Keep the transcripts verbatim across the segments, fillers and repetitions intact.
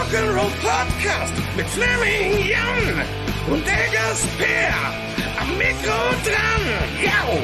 Rock'n'Roll Podcast mit Fleming Jan und der Gasper am Mikro dran. Yo!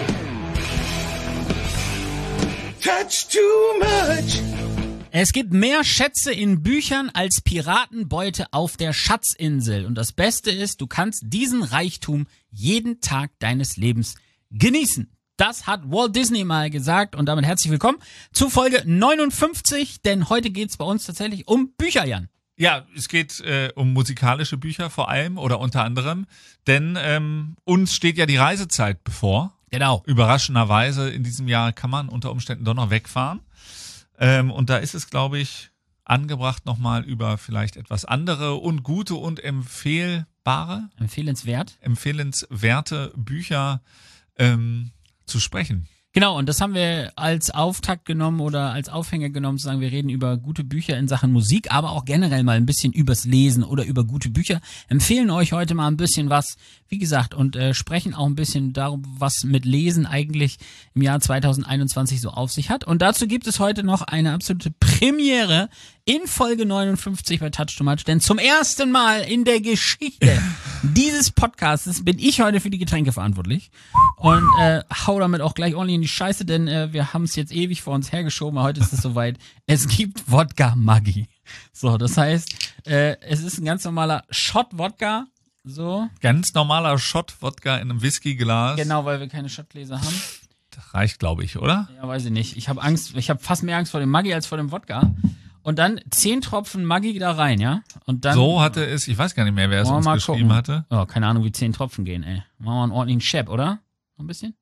Touch too much. Es gibt mehr Schätze in Büchern als Piratenbeute auf der Schatzinsel. Und das Beste ist, du kannst diesen Reichtum jeden Tag deines Lebens genießen. Das hat Walt Disney mal gesagt und damit herzlich willkommen zu Folge neunundfünfzig, denn heute geht's bei uns tatsächlich um Bücher, Jan. Ja, es geht äh, um musikalische Bücher vor allem oder unter anderem, denn ähm, uns steht ja die Reisezeit bevor. Genau. Überraschenderweise in diesem Jahr kann man unter Umständen doch noch wegfahren. Ähm, und da ist es, glaube ich, angebracht, nochmal über vielleicht etwas andere und gute und empfehlbare, Empfehlenswert. empfehlenswerte Bücher ähm, zu sprechen. Genau, und das haben wir als Auftakt genommen oder als Aufhänger genommen, zu sagen, wir reden über gute Bücher in Sachen Musik, aber auch generell mal ein bisschen übers Lesen oder über gute Bücher. Empfehlen euch heute mal ein bisschen was, wie gesagt, und äh, sprechen auch ein bisschen darum, was mit Lesen eigentlich im Jahr zwanzig einundzwanzig so auf sich hat. Und dazu gibt es heute noch eine absolute Premiere in Folge neunundfünfzig bei Touch too much, denn zum ersten Mal in der Geschichte dieses Podcasts bin ich heute für die Getränke verantwortlich und äh, hau damit auch gleich ordentlich in die Scheiße, denn äh, wir haben es jetzt ewig vor uns hergeschoben, aber heute ist es soweit. Es gibt Wodka Maggi. So, das heißt, äh, es ist ein ganz normaler Shot Wodka. So. Ganz normaler Shot-Wodka in einem Whiskyglas. Genau, weil wir keine Shotgläser haben. Das reicht, glaube ich, oder? Ja, weiß ich nicht. Ich habe Angst, ich habe fast mehr Angst vor dem Maggi als vor dem Wodka. Und dann zehn Tropfen Maggi da rein, ja? Und dann. So hatte es, ich weiß gar nicht mehr, wer es uns geschrieben gucken. hatte. Oh, keine Ahnung, wie zehn Tropfen gehen, ey. Machen wir einen ordentlichen Shep, oder? Noch ein bisschen?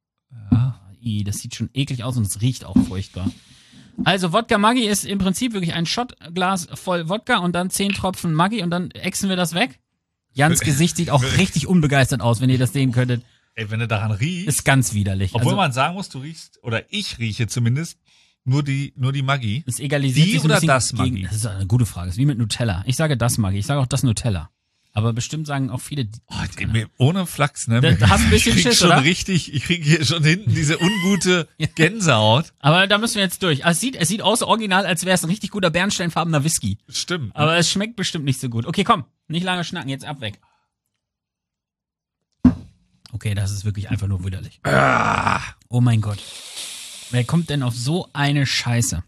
Ja. I, das sieht schon eklig aus und es riecht auch furchtbar. Also Wodka Maggi ist im Prinzip wirklich ein Shotglas voll Wodka und dann zehn Tropfen Maggi und dann ächzen wir das weg. Jans Gesicht sieht auch richtig unbegeistert aus, wenn ihr das sehen könntet. Ey, wenn du daran riechst. Ist ganz widerlich. Obwohl also, man sagen muss, du riechst, oder ich rieche zumindest, nur die, nur die Maggi. Es egalisiert Die sich so ein oder bisschen das gegen, Maggi? Das ist eine gute Frage. Das ist wie mit Nutella. Ich sage das Maggi. Ich sage auch das Nutella. Aber bestimmt sagen auch viele. Oh, mir, ohne Flachs, ne? Da, da hast du ein bisschen ich krieg Schiss, schon oder? richtig, ich krieg hier schon hinten diese ungute Gänsehaut. Aber da müssen wir jetzt durch. Also es sieht, es sieht aus original, als wäre es ein richtig guter bernsteinfarbener Whisky. Stimmt. Aber es schmeckt bestimmt nicht so gut. Okay, komm. Nicht lange schnacken. Jetzt ab weg. Okay, das ist wirklich einfach nur widerlich. Ah, Oh mein Gott. Wer kommt denn auf so eine Scheiße?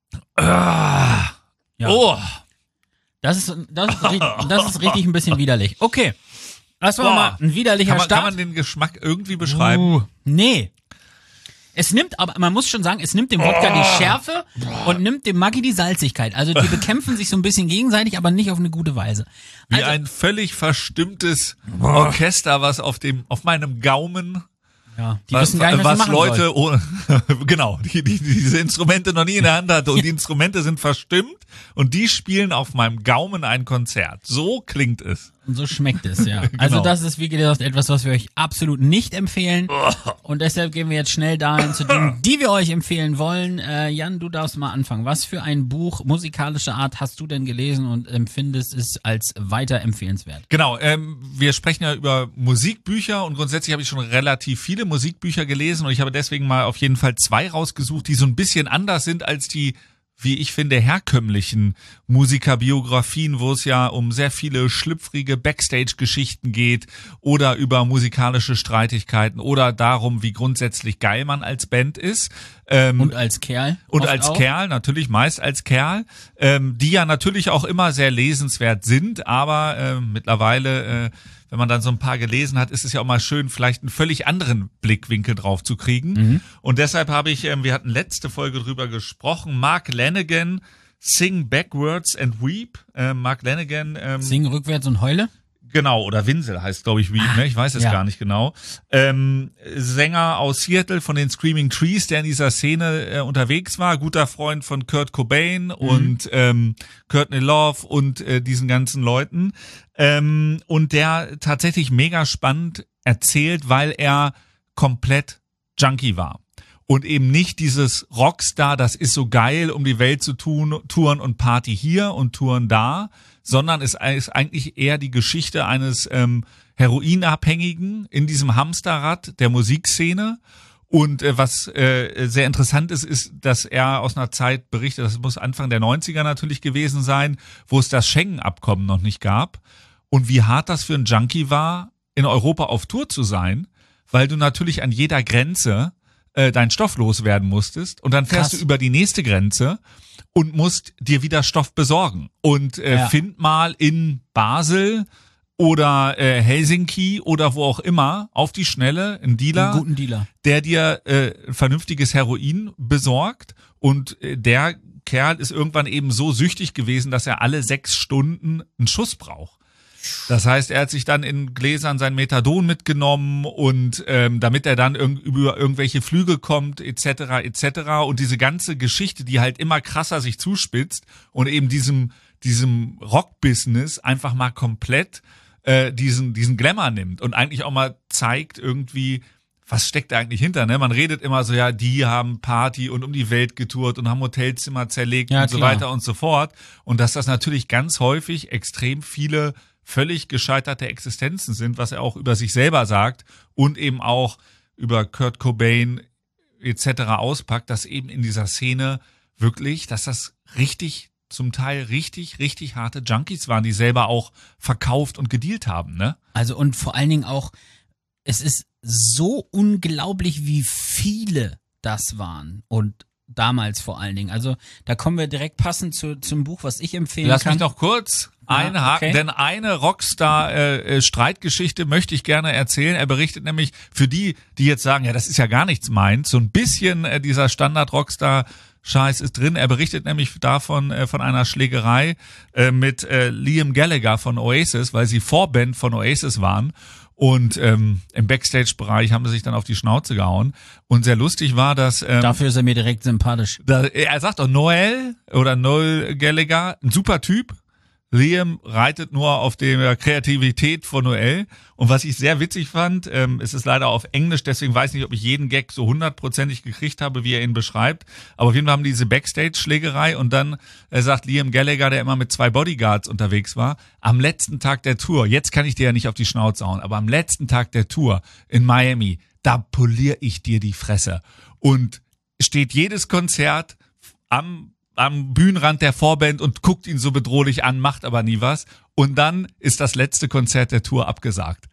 ah, Ja. Oh. Das ist, das ist, richtig, das ist richtig ein bisschen widerlich. Okay. Das war Boah. mal ein widerlicher Kann man, Start. kann man den Geschmack irgendwie beschreiben? Uh, nee. Es nimmt, aber man muss schon sagen, es nimmt dem Wodka Oh. die Schärfe und nimmt dem Maggi die Salzigkeit. Also die bekämpfen sich so ein bisschen gegenseitig, aber nicht auf eine gute Weise. Wie Also, ein völlig verstimmtes Orchester, was auf dem, auf meinem Gaumen, ja, die was, wissen gar nicht, was, was sie machen Leute, sollen. ohne, genau, die, die diese Instrumente noch nie in der Hand hatte und die Instrumente sind verstimmt und die spielen auf meinem Gaumen ein Konzert. So klingt es. Und so schmeckt es, ja. Also Genau. das ist, wie gesagt, etwas, was wir euch absolut nicht empfehlen. Und deshalb gehen wir jetzt schnell dahin zu Dingen, die wir euch empfehlen wollen. Äh, Jan, du darfst mal anfangen. Was für ein Buch musikalischer Art hast du denn gelesen und empfindest es als weiter empfehlenswert? Genau, ähm, wir sprechen ja über Musikbücher und grundsätzlich habe ich schon relativ viele Musikbücher gelesen und ich habe deswegen mal auf jeden Fall zwei rausgesucht, die so ein bisschen anders sind als die, wie ich finde, herkömmlichen Musikerbiografien, wo es ja um sehr viele schlüpfrige Backstage-Geschichten geht oder über musikalische Streitigkeiten oder darum, wie grundsätzlich geil man als Band ist. Ähm, Und als Kerl? Und oft als auch? Kerl, natürlich meist als Kerl, ähm, die ja natürlich auch immer sehr lesenswert sind, aber äh, mittlerweile, äh, wenn man dann so ein paar gelesen hat, ist es ja auch mal schön, vielleicht einen völlig anderen Blickwinkel drauf zu kriegen. Mhm. Und deshalb habe ich, ähm, wir hatten letzte Folge drüber gesprochen, Mark Lanegan, Sing Backwards and Weep. Äh, Mark Lanegan, ähm, Singen rückwärts und heule? Genau, oder Winsel heißt, glaube ich, Weep, ne? Ich weiß es ja. gar nicht genau. Ähm, Sänger aus Seattle von den Screaming Trees, der in dieser Szene äh, unterwegs war, guter Freund von Kurt Cobain mhm. und ähm, Courtney Love und äh, diesen ganzen Leuten. Ähm, und der tatsächlich mega spannend erzählt, weil er komplett Junkie war. Und eben nicht dieses Rockstar, das ist so geil, um die Welt zu tun, touren und Party hier und touren da, sondern es ist eigentlich eher die Geschichte eines ähm, Heroinabhängigen in diesem Hamsterrad der Musikszene Und äh, was äh, sehr interessant ist, ist, dass er aus einer Zeit berichtet, das muss Anfang der neunziger natürlich gewesen sein, wo es das Schengen-Abkommen noch nicht gab. Und wie hart das für einen Junkie war, in Europa auf Tour zu sein, weil du natürlich an jeder Grenze äh, deinen Stoff loswerden musstest. Und dann fährst Krass. du über die nächste Grenze und musst dir wieder Stoff besorgen. Und äh, Ja. find mal in Basel oder äh, Helsinki oder wo auch immer auf die Schnelle einen Dealer, Einen guten Dealer. der dir äh, vernünftiges Heroin besorgt. Und äh, der Kerl ist irgendwann eben so süchtig gewesen, dass er alle sechs Stunden einen Schuss braucht. Das heißt, er hat sich dann in Gläsern sein Methadon mitgenommen und ähm, damit er dann irg- über irgendwelche Flüge kommt, et cetera et cetera. Und diese ganze Geschichte, die halt immer krasser sich zuspitzt und eben diesem diesem Rock-Business einfach mal komplett äh, diesen diesen Glamour nimmt und eigentlich auch mal zeigt irgendwie, was steckt da eigentlich hinter, ne? Man redet immer so, ja, die haben Party und um die Welt getourt und haben Hotelzimmer zerlegt Ja, und so klar. weiter und so fort. Und dass das natürlich ganz häufig extrem viele völlig gescheiterte Existenzen sind, was er auch über sich selber sagt und eben auch über Kurt Cobain et cetera auspackt, dass eben in dieser Szene wirklich, dass das richtig, zum Teil richtig, richtig harte Junkies waren, die selber auch verkauft und gedealt haben, ne? Also und vor allen Dingen auch, es ist so unglaublich, wie viele das waren und damals vor allen Dingen. Also da kommen wir direkt passend zu, zum Buch, was ich empfehlen Lass kann. mich noch kurz Ja, einhaken, okay. denn eine Rockstar-Streitgeschichte möchte ich gerne erzählen. Er berichtet nämlich für die, die jetzt sagen, ja, das ist ja gar nichts meins, so ein bisschen äh, dieser Standard-Rockstar-Scheiß ist drin. Er berichtet nämlich davon, äh, von einer Schlägerei äh, mit äh, Liam Gallagher von Oasis, weil sie Vorband von Oasis waren. Und ähm, im Backstage-Bereich haben sie sich dann auf die Schnauze gehauen. Und sehr lustig war, dass ähm, Dafür ist er mir direkt sympathisch. da, er sagt auch Noel oder Noel Gallagher, ein super Typ. Liam reitet nur auf der Kreativität von Noel. Und was ich sehr witzig fand, ähm, es ist leider auf Englisch, deswegen weiß ich nicht, ob ich jeden Gag so hundertprozentig gekriegt habe, wie er ihn beschreibt. Aber auf jeden Fall haben diese Backstage-Schlägerei und dann äh, sagt Liam Gallagher, der immer mit zwei Bodyguards unterwegs war, am letzten Tag der Tour, jetzt kann ich dir ja nicht auf die Schnauze hauen, aber am letzten Tag der Tour in Miami, da poliere ich dir die Fresse. Und steht jedes Konzert am am Bühnenrand der Vorband und guckt ihn so bedrohlich an, macht aber nie was. Und dann ist das letzte Konzert der Tour abgesagt.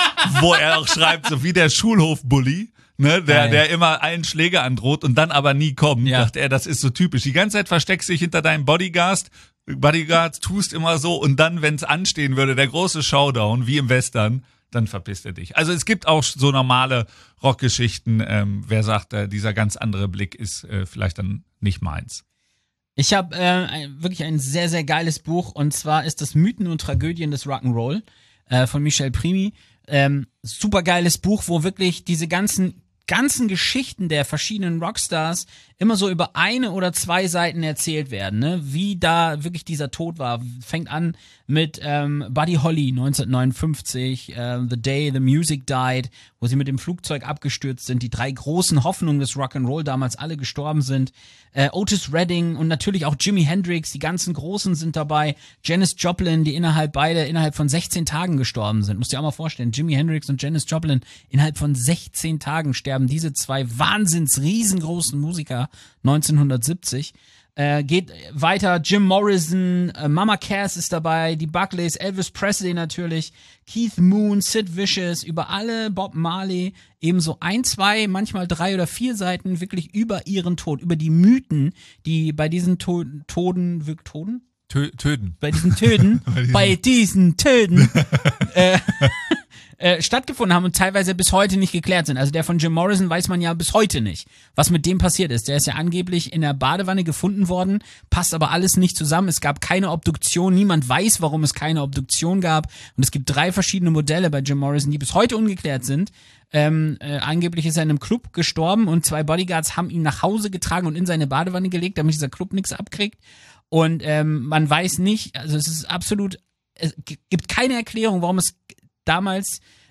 Wo er auch schreibt, so wie der Schulhofbully, ne, der, Geil. der immer allen Schläge androht und dann aber nie kommt. Ja. Dachte er, das ist so typisch. Die ganze Zeit versteckst du dich hinter deinem Bodyguard, Bodyguards, tust immer so und dann, wenn es anstehen würde, der große Showdown, wie im Western, dann verpisst er dich. Also es gibt auch so normale Rockgeschichten. Ähm, wer sagt, äh, dieser ganz andere Blick ist äh, vielleicht dann nicht meins. Ich habe äh, ein, wirklich ein sehr, sehr geiles Buch und zwar ist das Mythen und Tragödien des Rock'n'Roll äh, von Michel Primi. Ähm, super geiles Buch, wo wirklich diese ganzen ganzen Geschichten der verschiedenen Rockstars immer so über eine oder zwei Seiten erzählt werden, ne? Wie da wirklich dieser Tod war. Fängt an mit ähm, Buddy Holly neunzehnhundertneunundfünfzig, äh, The Day the Music Died, wo sie mit dem Flugzeug abgestürzt sind, die drei großen Hoffnungen des Rock'n'Roll damals alle gestorben sind. Äh, Otis Redding und natürlich auch Jimi Hendrix, die ganzen Großen sind dabei. Janis Joplin, die innerhalb beide innerhalb von sechzehn Tagen gestorben sind. Musst dir auch mal vorstellen, Jimi Hendrix und Janis Joplin innerhalb von sechzehn Tagen sterben diese zwei wahnsinns riesengroßen Musiker neunzehnhundertsiebzig. Äh, geht weiter, Jim Morrison, äh, Mama Cass ist dabei, die Buckleys, Elvis Presley natürlich, Keith Moon, Sid Vicious, über alle, Bob Marley, ebenso ein, zwei, manchmal drei oder vier Seiten wirklich über ihren Tod, über die Mythen, die bei diesen to Toden, wirklich Toden? Tö töten. Bei diesen Töten, bei diesen Töten, äh, äh, stattgefunden haben und teilweise bis heute nicht geklärt sind. Also der von Jim Morrison weiß man ja bis heute nicht, was mit dem passiert ist. Der ist ja angeblich in der Badewanne gefunden worden, passt aber alles nicht zusammen. Es gab keine Obduktion, niemand weiß, warum es keine Obduktion gab. Und es gibt drei verschiedene Modelle bei Jim Morrison, die bis heute ungeklärt sind. Ähm, äh, angeblich ist er in einem Club gestorben und zwei Bodyguards haben ihn nach Hause getragen und in seine Badewanne gelegt, damit dieser Club nichts abkriegt. Und ähm, man weiß nicht, also es ist absolut, es gibt keine Erklärung, warum es damals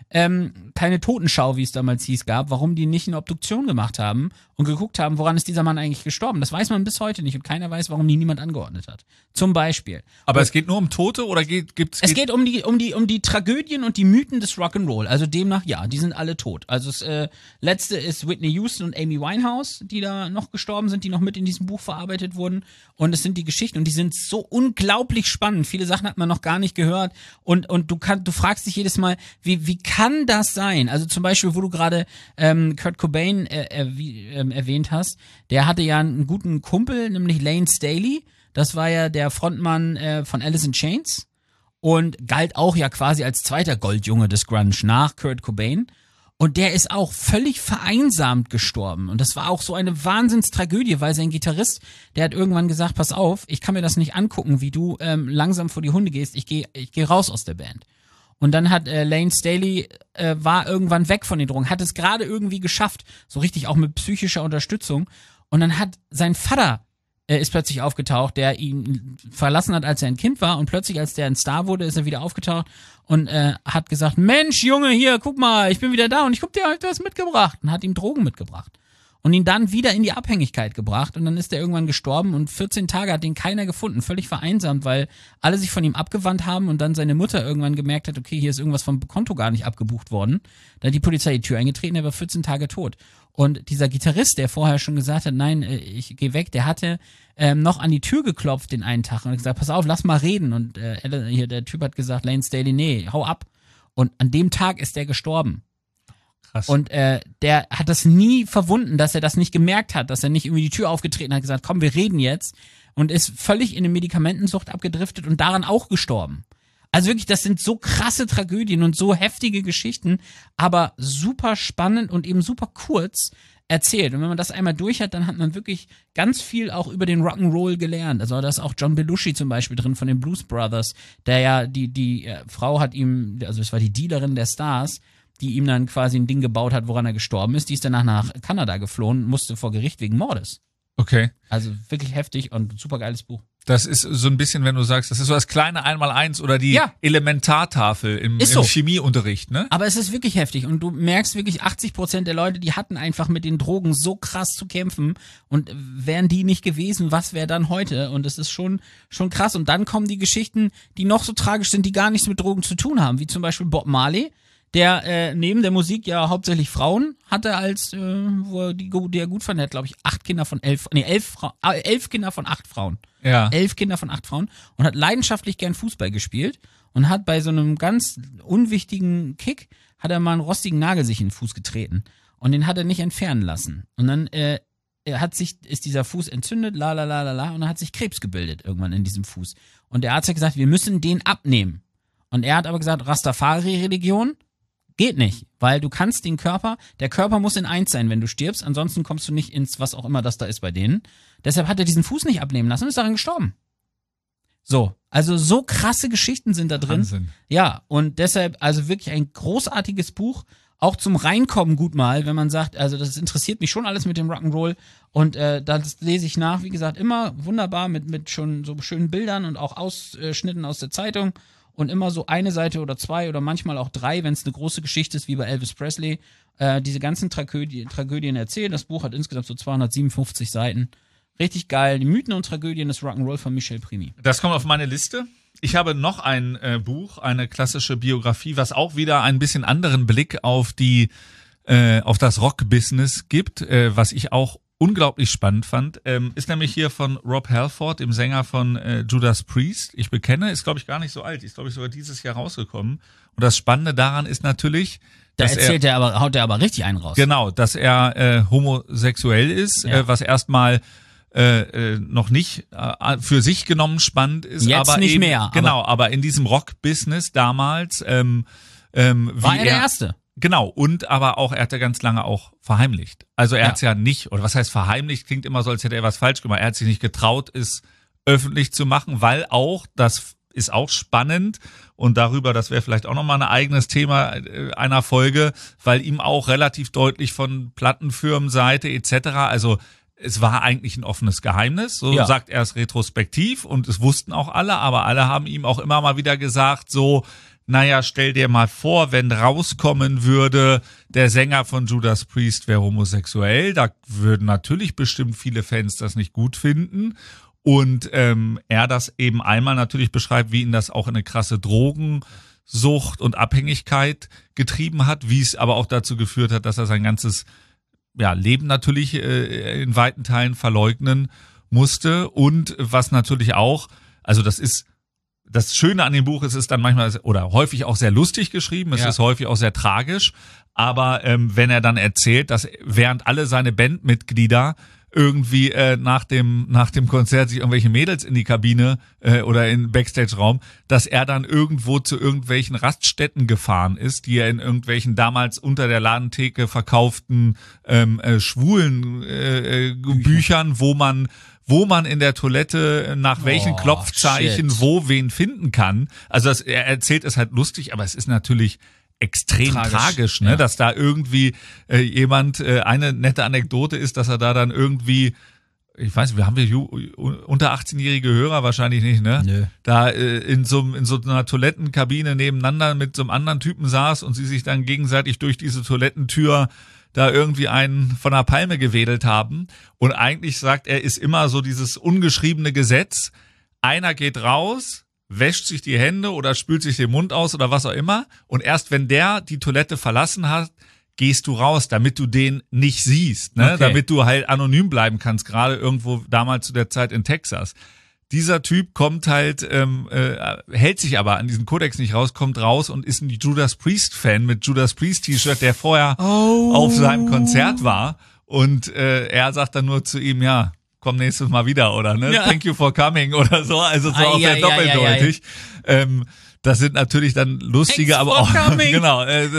ähm, keine Totenschau, wie es damals hieß, gab, warum die nicht eine Obduktion gemacht haben und geguckt haben, woran ist dieser Mann eigentlich gestorben. Das weiß man bis heute nicht und keiner weiß, warum die niemand angeordnet hat. Zum Beispiel. Aber und es geht nur um Tote oder geht, gibt's? Es geht geht um die, um die, um die Tragödien und die Mythen des Rock'n'Roll. Also demnach, ja, die sind alle tot. Also das äh, letzte ist Whitney Houston und Amy Winehouse, die da noch gestorben sind, die noch mit in diesem Buch verarbeitet wurden. Und es sind die Geschichten und die sind so unglaublich spannend. Viele Sachen hat man noch gar nicht gehört und und du kannst, du fragst dich jedes Mal, wie wie kann das sein? Also zum Beispiel, wo du gerade ähm, Kurt Cobain äh, er, wie, ähm, erwähnt hast, der hatte ja einen guten Kumpel, nämlich Lane Staley. Das war ja der Frontmann äh, von Alice in Chains und galt auch ja quasi als zweiter Goldjunge des Grunge nach Kurt Cobain. Und der ist auch völlig vereinsamt gestorben. Und das war auch so eine Wahnsinnstragödie, weil sein Gitarrist, der hat irgendwann gesagt, pass auf, ich kann mir das nicht angucken, wie du ähm, langsam vor die Hunde gehst, ich gehe ich geh raus aus der Band. Und dann hat äh, Lane Staley, äh, war irgendwann weg von den Drogen, hat es gerade irgendwie geschafft, so richtig auch mit psychischer Unterstützung. Und dann hat sein Vater äh, ist plötzlich aufgetaucht, der ihn verlassen hat, als er ein Kind war. Und plötzlich, als der ein Star wurde, ist er wieder aufgetaucht und äh, hat gesagt, Mensch, Junge, hier, guck mal, ich bin wieder da und ich guck dir halt was mitgebracht. Und hat ihm Drogen mitgebracht. Und ihn dann wieder in die Abhängigkeit gebracht. Und dann ist er irgendwann gestorben und vierzehn Tage hat den keiner gefunden. Völlig vereinsamt, weil alle sich von ihm abgewandt haben und dann seine Mutter irgendwann gemerkt hat, okay, hier ist irgendwas vom Konto gar nicht abgebucht worden. Da hat die Polizei die Tür eingetreten, er war vierzehn Tage tot. Und dieser Gitarrist, der vorher schon gesagt hat, nein, ich gehe weg, der hatte ähm, noch an die Tür geklopft den einen Tag und hat gesagt, pass auf, lass mal reden. Und äh, hier der Typ hat gesagt, Lane Staley, nee, hau ab. Und an dem Tag ist der gestorben. Krass. Und äh, der hat das nie verwunden, dass er das nicht gemerkt hat, dass er nicht irgendwie die Tür aufgetreten hat, gesagt, komm, wir reden jetzt. Und ist völlig in eine Medikamentensucht abgedriftet und daran auch gestorben. Also wirklich, das sind so krasse Tragödien und so heftige Geschichten, aber super spannend und eben super kurz erzählt. Und wenn man das einmal durch hat, dann hat man wirklich ganz viel auch über den Rock'n'Roll gelernt. Also da ist auch John Belushi zum Beispiel drin von den Blues Brothers, der ja, die, die äh, Frau hat ihm, also es war die Dealerin der Stars, die ihm dann quasi ein Ding gebaut hat, woran er gestorben ist. Die ist danach nach Kanada geflohen, musste vor Gericht wegen Mordes. Okay. Also wirklich heftig und super geiles Buch. Das ist so ein bisschen, wenn du sagst, das ist so das kleine Einmaleins oder die ja. Elementartafel im, ist im so. Chemieunterricht, ne? Aber es ist wirklich heftig und du merkst wirklich, achtzig Prozent der Leute, die hatten einfach mit den Drogen so krass zu kämpfen und wären die nicht gewesen, was wäre dann heute? Und es ist schon schon krass. Und dann kommen die Geschichten, die noch so tragisch sind, die gar nichts mit Drogen zu tun haben, wie zum Beispiel Bob Marley, der äh, neben der Musik ja hauptsächlich Frauen hatte, als äh, wo er die, die er gut fand. Er hat, glaube ich, acht Kinder von elf, nee, elf, Fra- äh, elf Kinder von acht Frauen. Ja. Elf Kinder von acht Frauen und hat leidenschaftlich gern Fußball gespielt und hat bei so einem ganz unwichtigen Kick, hat er mal einen rostigen Nagel sich in den Fuß getreten und den hat er nicht entfernen lassen. Und dann äh, er hat sich, ist dieser Fuß entzündet, la la la la la, und dann hat sich Krebs gebildet irgendwann in diesem Fuß. Und der Arzt hat gesagt, wir müssen den abnehmen. Und er hat aber gesagt, Rastafari-Religion, geht nicht, weil du kannst den Körper, der Körper muss in eins sein, wenn du stirbst, ansonsten kommst du nicht ins, was auch immer das da ist bei denen. Deshalb hat er diesen Fuß nicht abnehmen lassen und ist daran gestorben. So, also so krasse Geschichten sind da drin. Wahnsinn. Ja, und deshalb, also wirklich ein großartiges Buch, auch zum Reinkommen gut mal, wenn man sagt, also das interessiert mich schon alles mit dem Rock'n'Roll und äh, das lese ich nach, wie gesagt, immer wunderbar mit, mit schon so schönen Bildern und auch Ausschnitten aus der Zeitung. Und immer so eine Seite oder zwei oder manchmal auch drei, wenn es eine große Geschichte ist, wie bei Elvis Presley, äh, diese ganzen Tragödien, Tragödien erzählen. Das Buch hat insgesamt so zweihundertsiebenundfünfzig Seiten. Richtig geil. Die Mythen und Tragödien des Rock'n'Roll von Michel Primi. Das kommt auf meine Liste. Ich habe noch ein äh, Buch, eine klassische Biografie, was auch wieder ein bisschen anderen Blick auf die, äh, auf das Rock-Business gibt, äh, was ich auch unglaublich spannend fand, ähm, ist nämlich hier von Rob Halford, dem Sänger von äh, Judas Priest. Ich bekenne, ist glaube ich gar nicht so alt, ist glaube ich sogar dieses Jahr rausgekommen. Und das Spannende daran ist natürlich, da dass erzählt er, er aber, haut er aber richtig einen raus. Genau, dass er äh, homosexuell ist, Ja. äh, was erstmal äh, äh, noch nicht äh, für sich genommen spannend ist. Jetzt aber nicht eben, mehr, Genau, aber, aber in diesem Rock-Business damals ähm, ähm, wie War er der er Erste? Genau, und aber auch, er hat ja ganz lange auch verheimlicht. Also er Ja. hat es ja nicht, oder was heißt verheimlicht, klingt immer so, als hätte er was falsch gemacht. Er hat sich nicht getraut, es öffentlich zu machen, weil auch, das ist auch spannend und darüber, das wäre vielleicht auch nochmal ein eigenes Thema äh, einer Folge, weil ihm auch relativ deutlich von Plattenfirmenseite et cetera, also es war eigentlich ein offenes Geheimnis, so Ja. sagt er es retrospektiv und es wussten auch alle, aber alle haben ihm auch immer mal wieder gesagt, so, naja, stell dir mal vor, wenn rauskommen würde, der Sänger von Judas Priest wäre homosexuell, da würden natürlich bestimmt viele Fans das nicht gut finden. Und ähm, er das eben einmal natürlich beschreibt, wie ihn das auch in eine krasse Drogensucht und Abhängigkeit getrieben hat, wie es aber auch dazu geführt hat, dass er sein ganzes ja, Leben natürlich äh, in weiten Teilen verleugnen musste. Und was natürlich auch, also das ist das Schöne an dem Buch, es ist dann manchmal oder häufig auch sehr lustig geschrieben, es ja. ist häufig auch sehr tragisch, aber ähm, wenn er dann erzählt, dass während alle seine Bandmitglieder irgendwie äh, nach dem nach dem Konzert sich irgendwelche Mädels in die Kabine äh, oder in den Backstage-Raum, dass er dann irgendwo zu irgendwelchen Raststätten gefahren ist, die er in irgendwelchen damals unter der Ladentheke verkauften ähm, äh, schwulen äh, Bücher. Büchern, wo man wo man in der Toilette nach welchen oh, Klopfzeichen shit. wo wen finden kann. Also das, er erzählt es halt lustig, aber es ist natürlich extrem tragisch, tragisch ne, ja. dass da irgendwie äh, jemand, äh, eine nette Anekdote ist, dass er da dann irgendwie, ich weiß nicht, wir haben wir Ju, unter achtzehnjährige Hörer wahrscheinlich nicht, ne? Nö. Da äh, in so in so einer Toilettenkabine nebeneinander mit so einem anderen Typen saß und sie sich dann gegenseitig durch diese Toilettentür da irgendwie einen von der Palme gewedelt haben. Und eigentlich sagt er, ist immer so dieses ungeschriebene Gesetz, einer geht raus, wäscht sich die Hände oder spült sich den Mund aus oder was auch immer. Und erst wenn der die Toilette verlassen hat, gehst du raus, damit du den nicht siehst, ne? Okay. Damit du halt anonym bleiben kannst, gerade irgendwo damals zu der Zeit in Texas. Dieser Typ kommt halt, ähm, äh, hält sich aber an diesen Kodex nicht raus, kommt raus und ist ein Judas Priest-Fan mit Judas Priest-T-Shirt, der vorher oh. auf seinem Konzert war. Und äh, er sagt dann nur zu ihm, ja, komm nächstes Mal wieder, oder ne? Ja. Thank you for coming oder so, also so Ai, auch sehr ai, doppeldeutig. ai, ai. Ähm, das sind natürlich dann lustige, Thanks aber for auch coming. genau äh,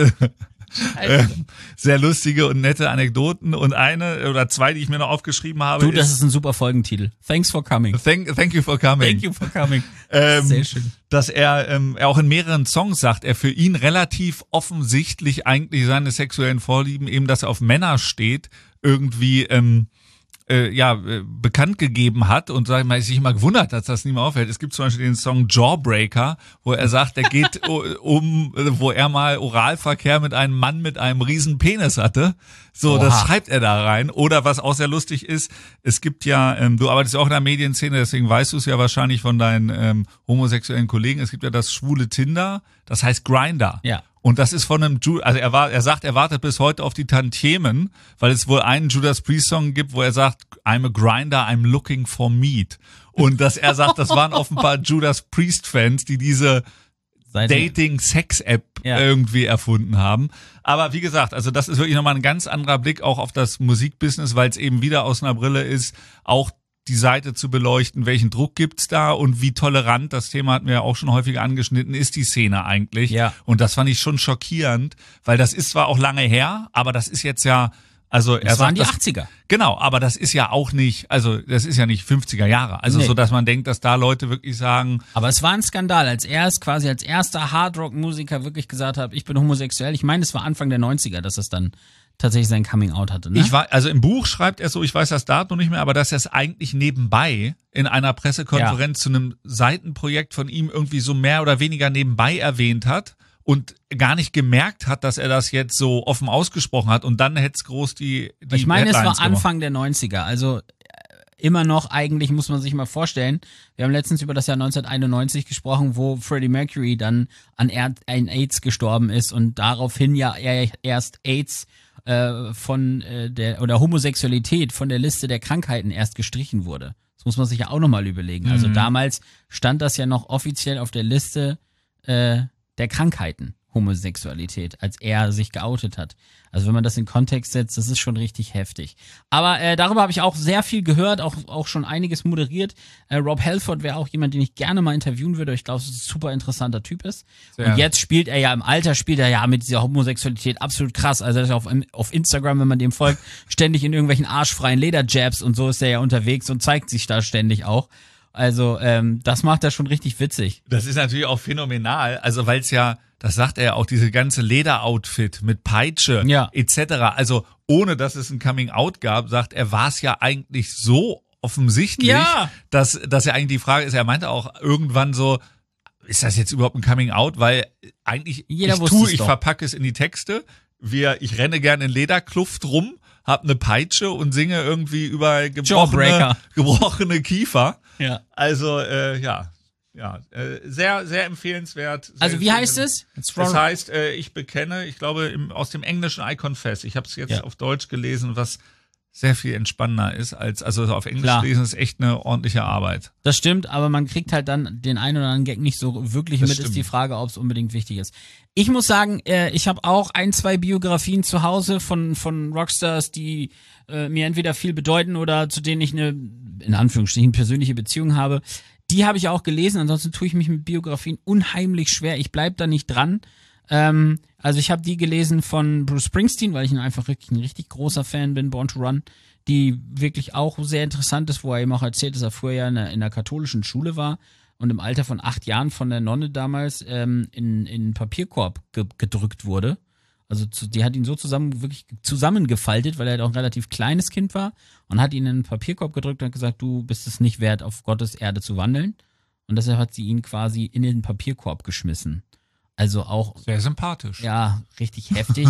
äh, sehr lustige und nette Anekdoten. Und eine oder zwei, die ich mir noch aufgeschrieben habe, Du, das ist, ist ein super Folgentitel. Thanks for coming. thank, thank you for coming. Thank you for coming. Ähm, Sehr schön. Dass er, ähm, er auch in mehreren Songs sagt, er für ihn relativ offensichtlich eigentlich seine sexuellen Vorlieben, eben dass er auf Männer steht, irgendwie ähm, äh, ja äh, bekannt gegeben hat und sag ich mal, sich immer gewundert, dass das nie mehr auffällt. Es gibt zum Beispiel den Song Jawbreaker, wo er sagt, er geht um, wo er mal Oralverkehr mit einem Mann mit einem riesen Penis hatte. So, Oha. das schreibt er da rein. Oder was auch sehr lustig ist, es gibt ja, ähm, du arbeitest ja auch in der Medienszene, deswegen weißt du es ja wahrscheinlich von deinen ähm, homosexuellen Kollegen. Es gibt ja das schwule Tinder, das heißt Grindr. Ja. Und das ist von einem, Ju- also er war, er sagt, er wartet bis heute auf die Tantiemen, weil es wohl einen Judas Priest Song gibt, wo er sagt, I'm a grinder, I'm looking for meat. Und dass er sagt, das waren offenbar Judas Priest Fans, die diese Seite- Dating-Sex-App Ja. irgendwie erfunden haben. Aber wie gesagt, also das ist wirklich nochmal ein ganz anderer Blick auch auf das Musikbusiness, weil es eben wieder aus einer Brille ist, auch die Seite zu beleuchten, welchen Druck gibt's da und wie tolerant, das Thema hatten wir ja auch schon häufiger angeschnitten, ist die Szene eigentlich. Ja. Und das fand ich schon schockierend, weil das ist zwar auch lange her, aber das ist jetzt ja, also er Das waren sagt, die das, achtziger. Genau, aber das ist ja auch nicht, also das ist ja nicht fünfziger Jahre. Also Nee. so, dass man denkt, dass da Leute wirklich sagen, Aber es war ein Skandal, als er es quasi als erster Hardrock-Musiker wirklich gesagt hat, ich bin homosexuell. Ich meine, es war Anfang der neunziger, dass es dann tatsächlich sein Coming-out hatte. Ne? ich war, also im Buch schreibt er so, ich weiß das Datum nicht mehr, aber dass er es eigentlich nebenbei in einer Pressekonferenz Ja. zu einem Seitenprojekt von ihm irgendwie so mehr oder weniger nebenbei erwähnt hat und gar nicht gemerkt hat, dass er das jetzt so offen ausgesprochen hat und dann hätte es groß die, die Ich meine, es Headlines war gemacht. Anfang der neunziger, also äh, immer noch eigentlich, muss man sich mal vorstellen, wir haben letztens über das Jahr neunzehnhunderteinundneunzig gesprochen, wo Freddie Mercury dann an, er an AIDS gestorben ist und daraufhin ja er erst AIDS äh, von äh, der, oder Homosexualität von der Liste der Krankheiten erst gestrichen wurde. Das muss man sich ja auch nochmal überlegen. Also Mhm. damals stand das ja noch offiziell auf der Liste äh, der Krankheiten, Homosexualität, als er sich geoutet hat. Also wenn man das in Kontext setzt, das ist schon richtig heftig. Aber äh, darüber habe ich auch sehr viel gehört, auch, auch schon einiges moderiert. Äh, Rob Halford wäre auch jemand, den ich gerne mal interviewen würde. Ich glaube, dass es ein super interessanter Typ ist. Sehr. Und jetzt spielt er ja, im Alter spielt er ja mit dieser Homosexualität absolut krass. Also er ist auf, auf Instagram, wenn man dem folgt, ständig in irgendwelchen arschfreien Lederjabs und so ist er ja unterwegs und zeigt sich da ständig auch. Also ähm, das macht er schon richtig witzig. Das ist natürlich auch phänomenal, also weil es ja, das sagt er ja auch, diese ganze Lederoutfit mit Peitsche Ja. et cetera. Also ohne, dass es ein Coming-out gab, sagt er, war es ja eigentlich so offensichtlich, Ja. dass, dass ja eigentlich die Frage ist, er meinte auch irgendwann so, ist das jetzt überhaupt ein Coming Out? Weil eigentlich, Jeder ich wusste tue, es ich doch. verpacke es in die Texte. Wir, ich renne gerne in Lederkluft rum, hab eine Peitsche und singe irgendwie über gebrochene, Jawbreaker. gebrochene Kiefer. Ja. Also, äh, ja, ja, äh, sehr, sehr empfehlenswert. Sehr Also wie heißt empfehlenswert. es? It's Das wrong- heißt, äh, ich bekenne, ich glaube, im, aus dem Englischen I Confess. Ich habe es jetzt Ja. auf Deutsch gelesen, was sehr viel entspannender ist als, also auf Englisch Klar. lesen ist echt eine ordentliche Arbeit. Das stimmt, aber man kriegt halt dann den einen oder anderen Gag nicht so wirklich Das mit, stimmt. ist die Frage, ob es unbedingt wichtig ist. Ich muss sagen, äh, ich habe auch ein, zwei Biografien zu Hause von von Rockstars, die äh, mir entweder viel bedeuten oder zu denen ich eine, in Anführungsstrichen, persönliche Beziehung habe. Die habe ich auch gelesen, ansonsten tue ich mich mit Biografien unheimlich schwer. Ich bleib da nicht dran. Ähm, also ich habe die gelesen von Bruce Springsteen, weil ich einfach wirklich ein richtig großer Fan bin, Born to Run, die wirklich auch sehr interessant ist, wo er eben auch erzählt, dass er früher in einer, in einer katholischen Schule war und im Alter von acht Jahren von der Nonne damals ähm, in, in einen Papierkorb ge gedrückt wurde. Also zu, die hat ihn so zusammen wirklich zusammengefaltet, weil er halt auch ein relativ kleines Kind war und hat ihn in einen Papierkorb gedrückt und hat gesagt, du bist es nicht wert, auf Gottes Erde zu wandeln. Und deshalb hat sie ihn quasi in den Papierkorb geschmissen. Also auch, Sehr sympathisch. ja, richtig heftig.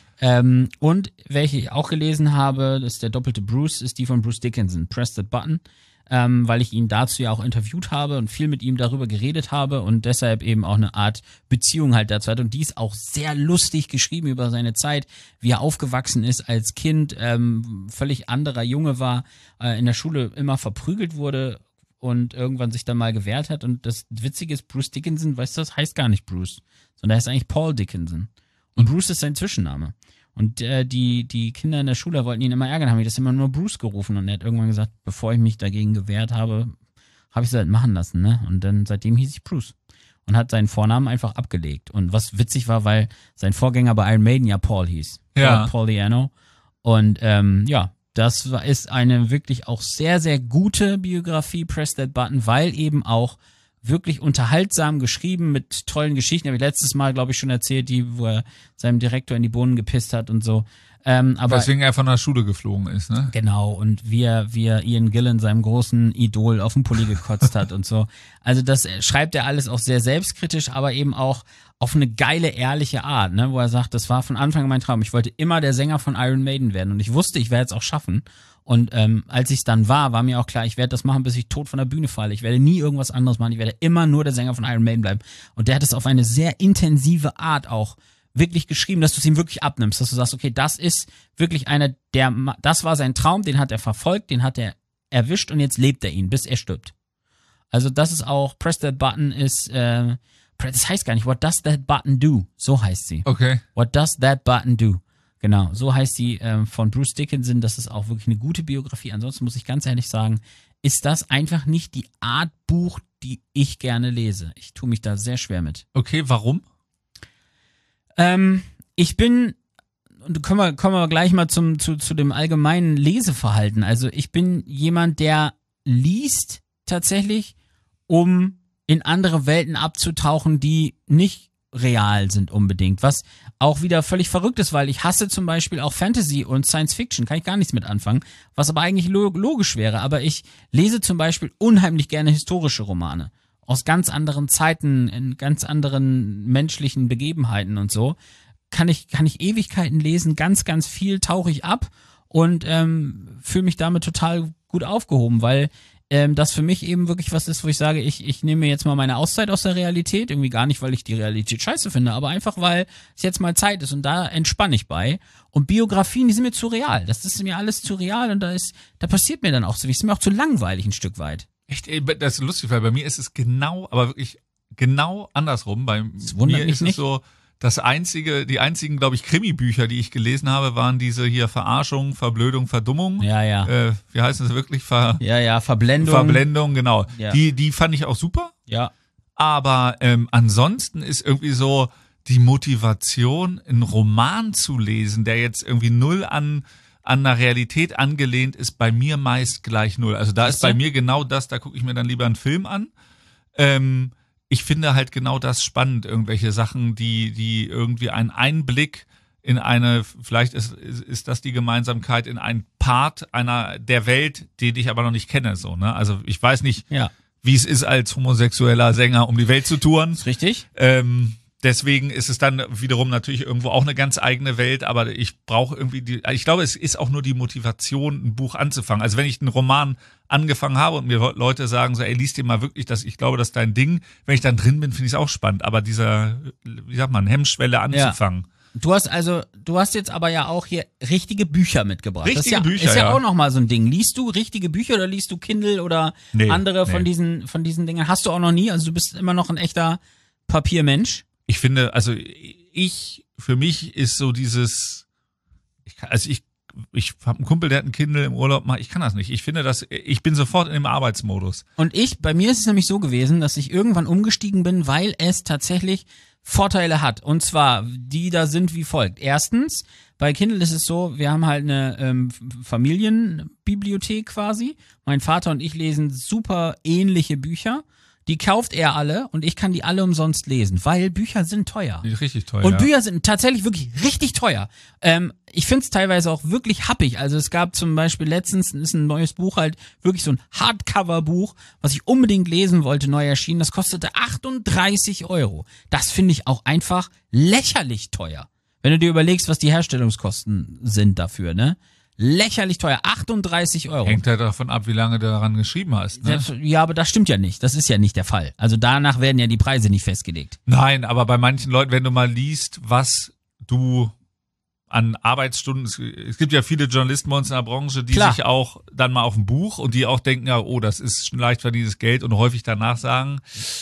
ähm, und welche ich auch gelesen habe, das ist der doppelte Bruce, ist die von Bruce Dickinson, Press That Button, ähm, weil ich ihn dazu ja auch interviewt habe und viel mit ihm darüber geredet habe und deshalb eben auch eine Art Beziehung halt dazu hat. Und die ist auch sehr lustig geschrieben über seine Zeit, wie er aufgewachsen ist als Kind, ähm, völlig anderer Junge war, äh, in der Schule immer verprügelt wurde und irgendwann sich dann mal gewehrt hat. Und das Witzige ist, Bruce Dickinson, weißt du, das heißt gar nicht Bruce, sondern er heißt eigentlich Paul Dickinson. Und Bruce ist sein Zwischenname. Und äh, die die Kinder in der Schule wollten ihn immer ärgern, haben ihn das immer nur Bruce gerufen. Und er hat irgendwann gesagt, bevor ich mich dagegen gewehrt habe, habe ich es halt machen lassen. Ne? Und dann seitdem hieß ich Bruce. Und hat seinen Vornamen einfach abgelegt. Und was witzig war, weil sein Vorgänger bei Iron Maiden ja Paul hieß. Ja. Paul Diano. Und ähm, ja, das war, ist eine wirklich auch sehr, sehr gute Biografie, Press That Button, weil eben auch wirklich unterhaltsam geschrieben mit tollen Geschichten. Habe ich letztes Mal, glaube ich, schon erzählt, die, wo er seinem Direktor in die Bohnen gepisst hat und so. Ähm, aber Weswegen er von der Schule geflogen ist, ne? genau, und wie er, wie er Ian Gillan, seinem großen Idol, auf den Pulli gekotzt hat und so. Also das äh, schreibt er alles auch sehr selbstkritisch, aber eben auch auf eine geile, ehrliche Art, ne, wo er sagt, das war von Anfang an mein Traum. Ich wollte immer der Sänger von Iron Maiden werden und ich wusste, ich werde es auch schaffen. Und ähm, als ich es dann war, war mir auch klar, ich werde das machen, bis ich tot von der Bühne falle. Ich werde nie irgendwas anderes machen. Ich werde immer nur der Sänger von Iron Maiden bleiben. Und der hat es auf eine sehr intensive Art auch wirklich geschrieben, dass du es ihm wirklich abnimmst, dass du sagst, okay, das ist wirklich einer, der, das war sein Traum, den hat er verfolgt, den hat er erwischt und jetzt lebt er ihn, bis er stirbt. Also das ist auch, Press That Button ist, äh, das heißt gar nicht, What Does That Button Do? So heißt sie. Okay. What Does That Button Do? Genau, so heißt sie ähm, von Bruce Dickinson. Das ist auch wirklich eine gute Biografie. Ansonsten muss ich ganz ehrlich sagen, ist das einfach nicht die Art Buch, die ich gerne lese. Ich tue mich da sehr schwer mit. Okay, warum? Ähm, ich bin, und kommen wir, kommen wir gleich mal zum, zu, zu dem allgemeinen Leseverhalten. Also ich bin jemand, der liest tatsächlich, um in andere Welten abzutauchen, die nicht real sind unbedingt. Was auch wieder völlig verrückt ist, weil ich hasse zum Beispiel auch Fantasy und Science Fiction, kann ich gar nichts mit anfangen, was aber eigentlich logisch wäre. Aber ich lese zum Beispiel unheimlich gerne historische Romane. Aus ganz anderen Zeiten, in ganz anderen menschlichen Begebenheiten und so, kann ich, kann ich Ewigkeiten lesen, ganz, ganz viel tauche ich ab und ähm, fühle mich damit total gut aufgehoben, weil ähm, das für mich eben wirklich was ist, wo ich sage, ich, ich nehme mir jetzt mal meine Auszeit aus der Realität, irgendwie gar nicht, weil ich die Realität scheiße finde, aber einfach, weil es jetzt mal Zeit ist und da entspanne ich bei. Und Biografien, die sind mir zu real, das ist mir alles zu real und da ist, da passiert mir dann auch so, ist mir auch zu langweilig ein Stück weit. Echt, ey, das ist lustig, weil bei mir ist es genau, aber wirklich genau andersrum. Bei wundert mir mich ist nicht. es so, das einzige, die einzigen, glaube ich, Krimi-Bücher, die ich gelesen habe, waren diese hier Verarschung, Verblödung, Verdummung. Ja, ja. Äh, wie heißt das wirklich? Ver Ja, ja, Verblendung. Verblendung, genau. Ja. Die, die fand ich auch super. Ja. Aber ähm, ansonsten ist irgendwie so die Motivation, einen Roman zu lesen, der jetzt irgendwie null an an einer Realität angelehnt ist, bei mir meist gleich null. Also da ist Weißt du? bei mir genau das, da gucke ich mir dann lieber einen Film an. Ähm, ich finde halt genau das spannend, irgendwelche Sachen, die die irgendwie einen Einblick in eine, vielleicht ist, ist, ist das die Gemeinsamkeit, in einen Part einer der Welt, den ich aber noch nicht kenne. So, ne? Also ich weiß nicht, Ja. wie es ist, als homosexueller Sänger um die Welt zu touren. Ist richtig? Ähm, deswegen ist es dann wiederum natürlich irgendwo auch eine ganz eigene Welt, aber ich brauche irgendwie die, ich glaube, es ist auch nur die Motivation, ein Buch anzufangen. Also wenn ich einen Roman angefangen habe und mir Leute sagen so, ey, lies dir mal wirklich das, ich glaube, das ist dein Ding. Wenn ich dann drin bin, finde ich es auch spannend, aber dieser, wie sagt man, Hemmschwelle anzufangen. Ja. Du hast also, du hast jetzt aber ja auch hier richtige Bücher mitgebracht. Richtige das ist ja, Bücher, ist ja, ja auch nochmal so ein Ding. Liest du richtige Bücher oder liest du Kindle oder Nee, andere nee. von diesen, von diesen Dingen? Hast du auch noch nie? Also du bist immer noch ein echter Papiermensch. Ich finde, also ich, für mich ist so dieses, ich kann, also ich, ich habe einen Kumpel, der hat ein Kindle im Urlaub, mach, ich kann das nicht. Ich finde das, ich bin sofort in dem Arbeitsmodus. Und ich, bei mir ist es nämlich so gewesen, dass ich irgendwann umgestiegen bin, weil es tatsächlich Vorteile hat. Und zwar, die da sind wie folgt. Erstens, bei Kindle ist es so, wir haben halt eine ähm, Familienbibliothek quasi. Mein Vater und ich lesen super ähnliche Bücher. Die kauft er alle und ich kann die alle umsonst lesen, weil Bücher sind teuer. Die ist richtig teuer. Und ja. Bücher sind tatsächlich wirklich richtig teuer. Ähm, ich finde es teilweise auch wirklich happig. Also es gab zum Beispiel letztens, ist ein neues Buch halt, wirklich so ein Hardcover-Buch, was ich unbedingt lesen wollte, neu erschienen. Das kostete achtunddreißig Euro. Das finde ich auch einfach lächerlich teuer. Wenn du dir überlegst, was die Herstellungskosten sind dafür, ne? Lächerlich teuer, achtunddreißig Euro. Hängt ja davon ab, wie lange du daran geschrieben hast. Ne? Ja, aber das stimmt ja nicht. Das ist ja nicht der Fall. Also danach werden ja die Preise nicht festgelegt. Nein, aber bei manchen Leuten, wenn du mal liest, was du an Arbeitsstunden, es, es gibt ja viele Journalisten bei uns in der Branche, die Klar. sich auch dann mal auf ein Buch und die auch denken, ja, oh, das ist schon leicht verdientes Geld und häufig danach sagen,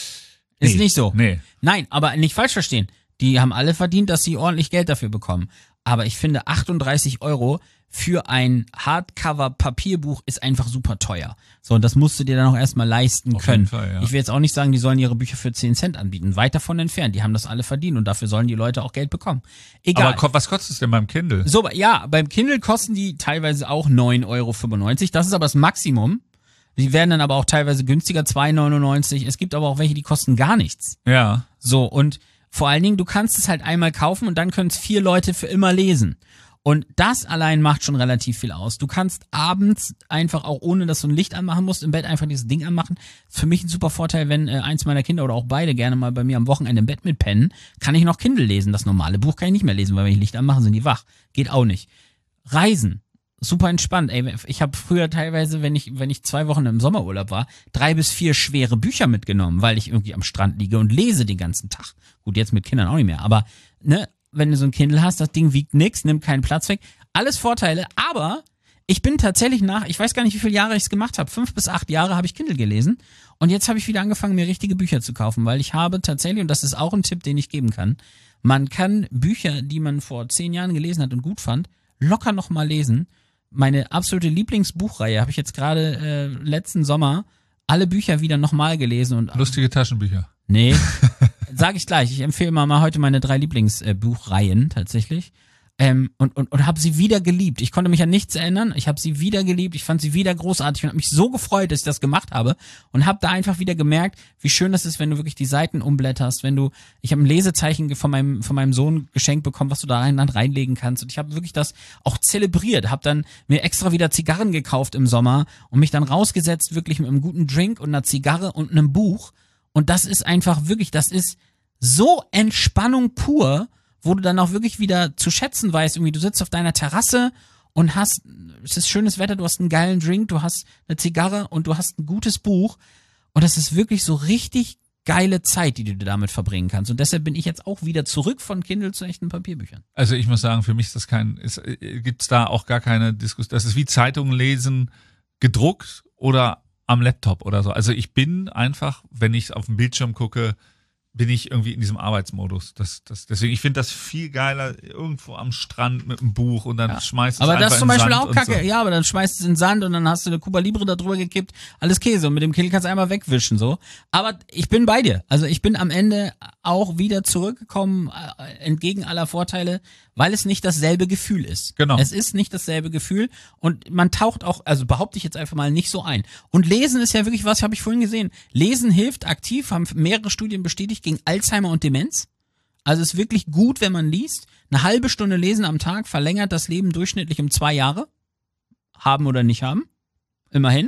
Ist nee, nicht so. Nee. Nein, aber nicht falsch verstehen. Die haben alle verdient, dass sie ordentlich Geld dafür bekommen. Aber ich finde, achtunddreißig Euro für ein Hardcover-Papierbuch ist einfach super teuer. So, und das musst du dir dann auch erstmal leisten Auf können. jeden Fall, ja. Ich will jetzt auch nicht sagen, die sollen ihre Bücher für zehn Cent anbieten. Weit davon entfernt. Die haben das alle verdient und dafür sollen die Leute auch Geld bekommen. Egal. Aber ko- was kostet es denn beim Kindle? So, ja, beim Kindle kosten die teilweise auch neun Euro fünfundneunzig. Das ist aber das Maximum. Die werden dann aber auch teilweise günstiger, zwei neunundneunzig. Es gibt aber auch welche, die kosten gar nichts. Ja. So, und vor allen Dingen, du kannst es halt einmal kaufen und dann können es vier Leute für immer lesen. Und das allein macht schon relativ viel aus. Du kannst abends einfach auch, ohne dass du ein Licht anmachen musst, im Bett einfach dieses Ding anmachen. Ist für mich ein super Vorteil, wenn äh, eins meiner Kinder oder auch beide gerne mal bei mir am Wochenende im Bett mitpennen, kann ich noch Kindle lesen. Das normale Buch kann ich nicht mehr lesen, weil wenn ich Licht anmache, sind die wach. Geht auch nicht. Reisen. Super entspannt. Ey, ich habe früher teilweise, wenn ich wenn ich zwei Wochen im Sommerurlaub war, drei bis vier schwere Bücher mitgenommen, weil ich irgendwie am Strand liege und lese den ganzen Tag. Gut, jetzt mit Kindern auch nicht mehr, aber ne, wenn du so ein Kindle hast, das Ding wiegt nix, nimmt keinen Platz weg. Alles Vorteile, aber ich bin tatsächlich nach, ich weiß gar nicht, wie viele Jahre ich es gemacht habe, fünf bis acht Jahre habe ich Kindle gelesen und jetzt habe ich wieder angefangen, mir richtige Bücher zu kaufen, weil ich habe tatsächlich, und das ist auch ein Tipp, den ich geben kann, man kann Bücher, die man vor zehn Jahren gelesen hat und gut fand, locker nochmal lesen. Meine absolute Lieblingsbuchreihe habe ich jetzt gerade äh, letzten Sommer alle Bücher wieder nochmal gelesen und Lustige Taschenbücher. nee, sag ich gleich. Ich empfehle mal, mal heute meine drei Lieblingsbuchreihen äh, tatsächlich. Ähm, und und, und habe sie wieder geliebt. Ich konnte mich an nichts erinnern. Ich habe sie wieder geliebt. Ich fand sie wieder großartig und habe mich so gefreut, dass ich das gemacht habe und habe da einfach wieder gemerkt, wie schön das ist, wenn du wirklich die Seiten umblätterst, wenn du, ich habe ein Lesezeichen von meinem von meinem Sohn geschenkt bekommen, was du da rein, dann reinlegen kannst und ich habe wirklich das auch zelebriert, habe dann mir extra wieder Zigarren gekauft im Sommer und mich dann rausgesetzt, wirklich mit einem guten Drink und einer Zigarre und einem Buch und das ist einfach wirklich, das ist so Entspannung pur, wo du dann auch wirklich wieder zu schätzen weißt, irgendwie du sitzt auf deiner Terrasse und hast, es ist schönes Wetter, du hast einen geilen Drink, du hast eine Zigarre und du hast ein gutes Buch und das ist wirklich so richtig geile Zeit, die du damit verbringen kannst und deshalb bin ich jetzt auch wieder zurück von Kindle zu echten Papierbüchern. Also ich muss sagen, für mich ist das kein, ist, gibt's da auch gar keine Diskussion. Das ist wie Zeitungen lesen, gedruckt oder am Laptop oder so. Also ich bin einfach, wenn ich auf den Bildschirm gucke, bin ich irgendwie in diesem Arbeitsmodus. Das, das, deswegen, ich finde das viel geiler, irgendwo am Strand mit einem Buch und dann Ja. schmeißt es Aber einfach das ist zum in den Beispiel Sand auch und kacke. so. Ja, aber dann schmeißt es in den Sand und dann hast du eine Cuba Libre da drüber gekippt. Alles Käse. Und mit dem Kindle kannst du einmal wegwischen, so. Aber ich bin bei dir. Also ich bin am Ende auch wieder zurückgekommen, äh, entgegen aller Vorteile, weil es nicht dasselbe Gefühl ist. Genau. Es ist nicht dasselbe Gefühl und man taucht auch, also behaupte ich jetzt einfach mal, nicht so ein. Und Lesen ist ja wirklich was, habe ich vorhin gesehen. Lesen hilft aktiv, haben mehrere Studien bestätigt, gegen Alzheimer und Demenz. Also es ist wirklich gut, wenn man liest. Eine halbe Stunde Lesen am Tag verlängert das Leben durchschnittlich um zwei Jahre. Haben oder nicht haben. Immerhin.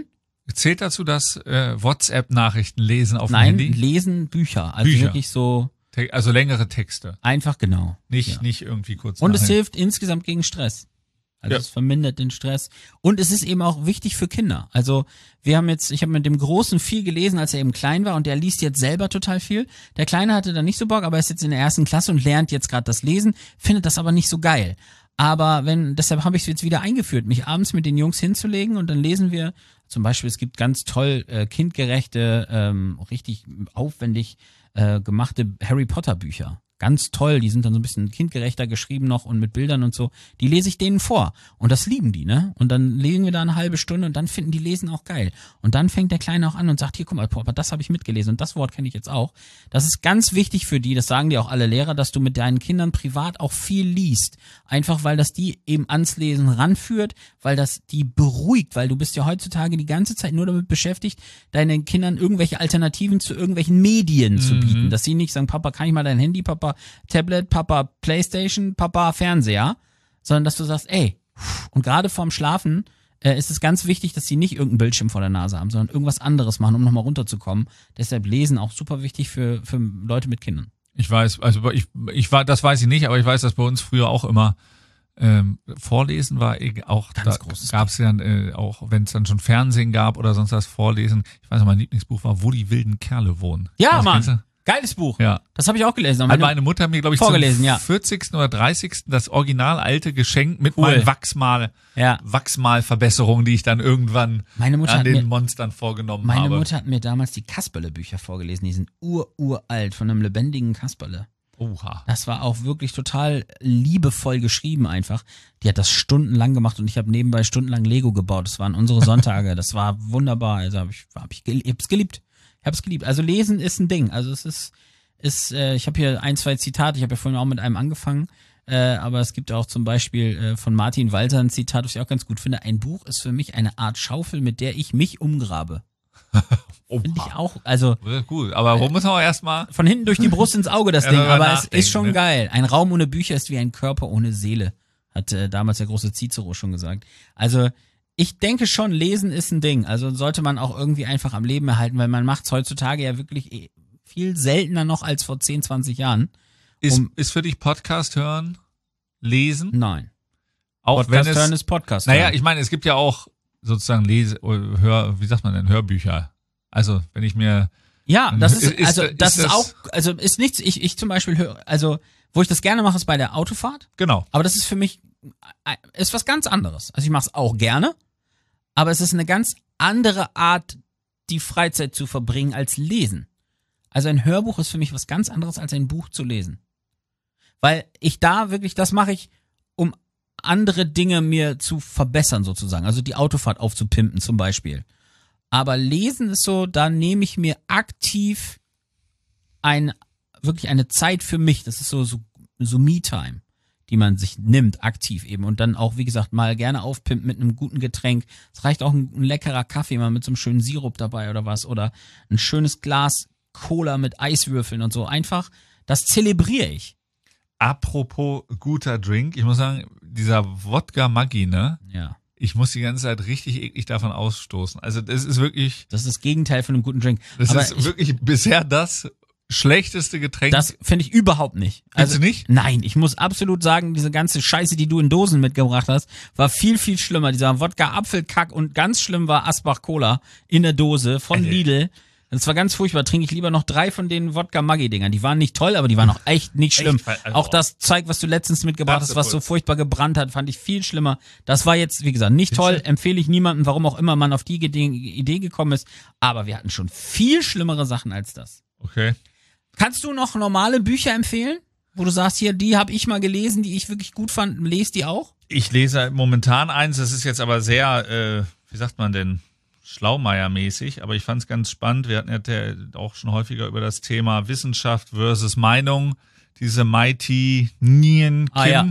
Zählt dazu das äh, WhatsApp-Nachrichten lesen auf Nein, dem Handy? lesen Bücher. Also Bücher. wirklich so Te- Also längere Texte. einfach genau. Nicht, Ja. nicht irgendwie kurz Und es nachher. hilft insgesamt gegen Stress. Also Ja. es vermindert den Stress. Und es ist eben auch wichtig für Kinder. Also wir haben jetzt, ich habe mit dem Großen viel gelesen, als er eben klein war und der liest jetzt selber total viel. Der Kleine hatte da nicht so Bock, aber er ist jetzt in der ersten Klasse und lernt jetzt gerade das Lesen, findet das aber nicht so geil. Aber wenn, deshalb habe ich es jetzt wieder eingeführt, mich abends mit den Jungs hinzulegen und dann lesen wir zum Beispiel, es gibt ganz toll äh, kindgerechte, ähm, richtig aufwendig äh, gemachte Harry Potter Bücher. Ganz toll, die sind dann so ein bisschen kindgerechter geschrieben noch und mit Bildern und so. Die lese ich denen vor und das lieben die, ne? Und dann lesen wir da eine halbe Stunde und dann finden die Lesen auch geil. Und dann fängt der Kleine auch an und sagt, hier, guck mal, Papa, das habe ich mitgelesen und das Wort kenne ich jetzt auch. Das ist ganz wichtig für die, das sagen dir auch alle Lehrer, dass du mit deinen Kindern privat auch viel liest. Einfach, weil das die eben ans Lesen ranführt, weil das die beruhigt, weil du bist ja heutzutage die ganze Zeit nur damit beschäftigt, deinen Kindern irgendwelche Alternativen zu irgendwelchen Medien mhm. zu bieten. Dass sie nicht sagen, Papa, kann ich mal dein Handy, Papa, Tablet, Papa, Playstation, Papa, Fernseher, sondern dass du sagst, ey, und gerade vorm Schlafen äh, ist es ganz wichtig, dass sie nicht irgendeinen Bildschirm vor der Nase haben, sondern irgendwas anderes machen, um nochmal runterzukommen. Deshalb Lesen auch super wichtig für, für Leute mit Kindern. Ich weiß, also ich, ich war, das weiß ich nicht, aber ich weiß, dass bei uns früher auch immer ähm, Vorlesen war eh auch, Ganz da großes gab es ja äh, auch, wenn es dann schon Fernsehen gab oder sonst was, Vorlesen. Ich weiß noch, mein Lieblingsbuch war, Wo die wilden Kerle wohnen. Ja, das Mann. kennst du? Geiles Buch. Ja. Das habe ich auch gelesen. Hat Meine, meine Mutter mir, glaube ich, vorgelesen, zum ja. vierzigsten oder dreißigsten das original alte Geschenk mit Cool. meinen Wachsmal, ja. Wachsmalverbesserungen, die ich dann irgendwann Meine Mutter an hat den mir, Monstern vorgenommen meine habe. Mutter hat mir damals die Kasperle-Bücher vorgelesen. Die sind ur, uralt von einem lebendigen Kasperle. Oha. Das war auch wirklich total liebevoll geschrieben einfach. Die hat das stundenlang gemacht und ich habe nebenbei stundenlang Lego gebaut. Das waren unsere Sonntage. Das war wunderbar. Also habe ich, hab ich, ich hab's geliebt. Ich hab's geliebt. Also lesen ist ein Ding. Also es ist, ist äh, ich habe hier ein, zwei Zitate. Ich habe ja vorhin auch mit einem angefangen. Äh, aber es gibt auch zum Beispiel äh, von Martin Walser ein Zitat, das ich auch ganz gut finde. Ein Buch ist für mich eine Art Schaufel, mit der ich mich umgrabe. Finde ich auch, also Ja, gut, aber wo muss man auch erstmal von hinten durch die Brust ins Auge das Ja, Ding, darüber aber es nachdenken, ist schon ne? geil. Ein Raum ohne Bücher ist wie ein Körper ohne Seele, hat äh, damals der große Cicero schon gesagt. Also ich denke schon, Lesen ist ein Ding. Also sollte man auch irgendwie einfach am Leben erhalten, weil man macht es heutzutage ja wirklich eh viel seltener noch als vor zehn, zwanzig Jahren. ist, Um- ist für dich Podcast hören, lesen? Nein. Auch Podcast wenn es, hören ist Podcast naja, hören. ich meine, es gibt ja auch sozusagen Lese, Hör, wie sagt man denn, Hörbücher. Also, wenn ich mir, Ja, das ist, Ist- also ist das ist das- auch, also ist nichts, ich, ich zum Beispiel höre, also wo ich das gerne mache, ist bei der Autofahrt. genau. Aber das ist für mich, äh, ist was ganz anderes. Also ich mache es auch gerne, aber es ist eine ganz andere Art, die Freizeit zu verbringen als lesen. Also ein Hörbuch ist für mich was ganz anderes als ein Buch zu lesen. Weil ich da wirklich, das mache ich, um andere Dinge mir zu verbessern sozusagen. Also die Autofahrt aufzupimpen zum Beispiel. Aber lesen ist so, da nehme ich mir aktiv ein, wirklich eine Zeit für mich. Das ist so, so, so Me-Time, die man sich nimmt, aktiv eben. Und dann auch, wie gesagt, mal gerne aufpimpt mit einem guten Getränk. Es reicht auch ein, ein leckerer Kaffee mal mit so einem schönen Sirup dabei oder was. Oder ein schönes Glas Cola mit Eiswürfeln und so. Einfach, das zelebriere ich. Apropos guter Drink, ich muss sagen, dieser Wodka Maggi, ne? Ja. Ich muss die ganze Zeit richtig eklig davon ausstoßen. Also das ist wirklich, Das ist das Gegenteil von einem guten Drink. das Aber ist ich, wirklich bisher das schlechteste Getränk. das finde ich überhaupt nicht. Also, Findest du nicht? Nein, ich muss absolut sagen, diese ganze Scheiße, die du in Dosen mitgebracht hast, war viel, viel schlimmer. Dieser Wodka-Apfelkack und ganz schlimm war Asbach-Cola in der Dose von Alter. Lidl. Das war ganz furchtbar. Trinke ich lieber noch drei von den Wodka-Maggi-Dingern. Die waren nicht toll, aber die waren auch echt nicht schlimm. Echt? Also- Auch das Zeug, was du letztens mitgebracht Das hast, ist was so voll. furchtbar gebrannt hat, fand ich viel schlimmer. Das war jetzt, wie gesagt, nicht toll. Empfehle ich niemandem, warum auch immer man auf die Idee Idee gekommen ist. Aber wir hatten schon viel schlimmere Sachen als das. Okay. Kannst du noch normale Bücher empfehlen? Wo du sagst, hier, die habe ich mal gelesen, die ich wirklich gut fand. Lest die auch? Ich lese momentan eins, das ist jetzt aber sehr, äh, wie sagt man denn, Schlaumeier-mäßig, aber ich fand es ganz spannend. Wir hatten ja der- auch schon häufiger über das Thema Wissenschaft versus Meinung. Diese Mighty Nguyen Kim, Ah, ja.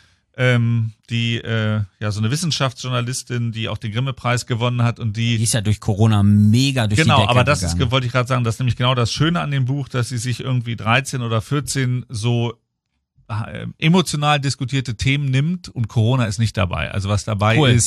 ähm, die äh, ja so eine Wissenschaftsjournalistin, die auch den Grimme-Preis gewonnen hat und Die die ist ja durch Corona mega durch die genau, Decke aber das gegangen. ist, wollte ich gerade sagen, das ist nämlich genau das Schöne an dem Buch, dass sie sich irgendwie dreizehn oder vierzehn so äh, emotional diskutierte Themen nimmt und Corona ist nicht dabei. Also was dabei Cool. ist,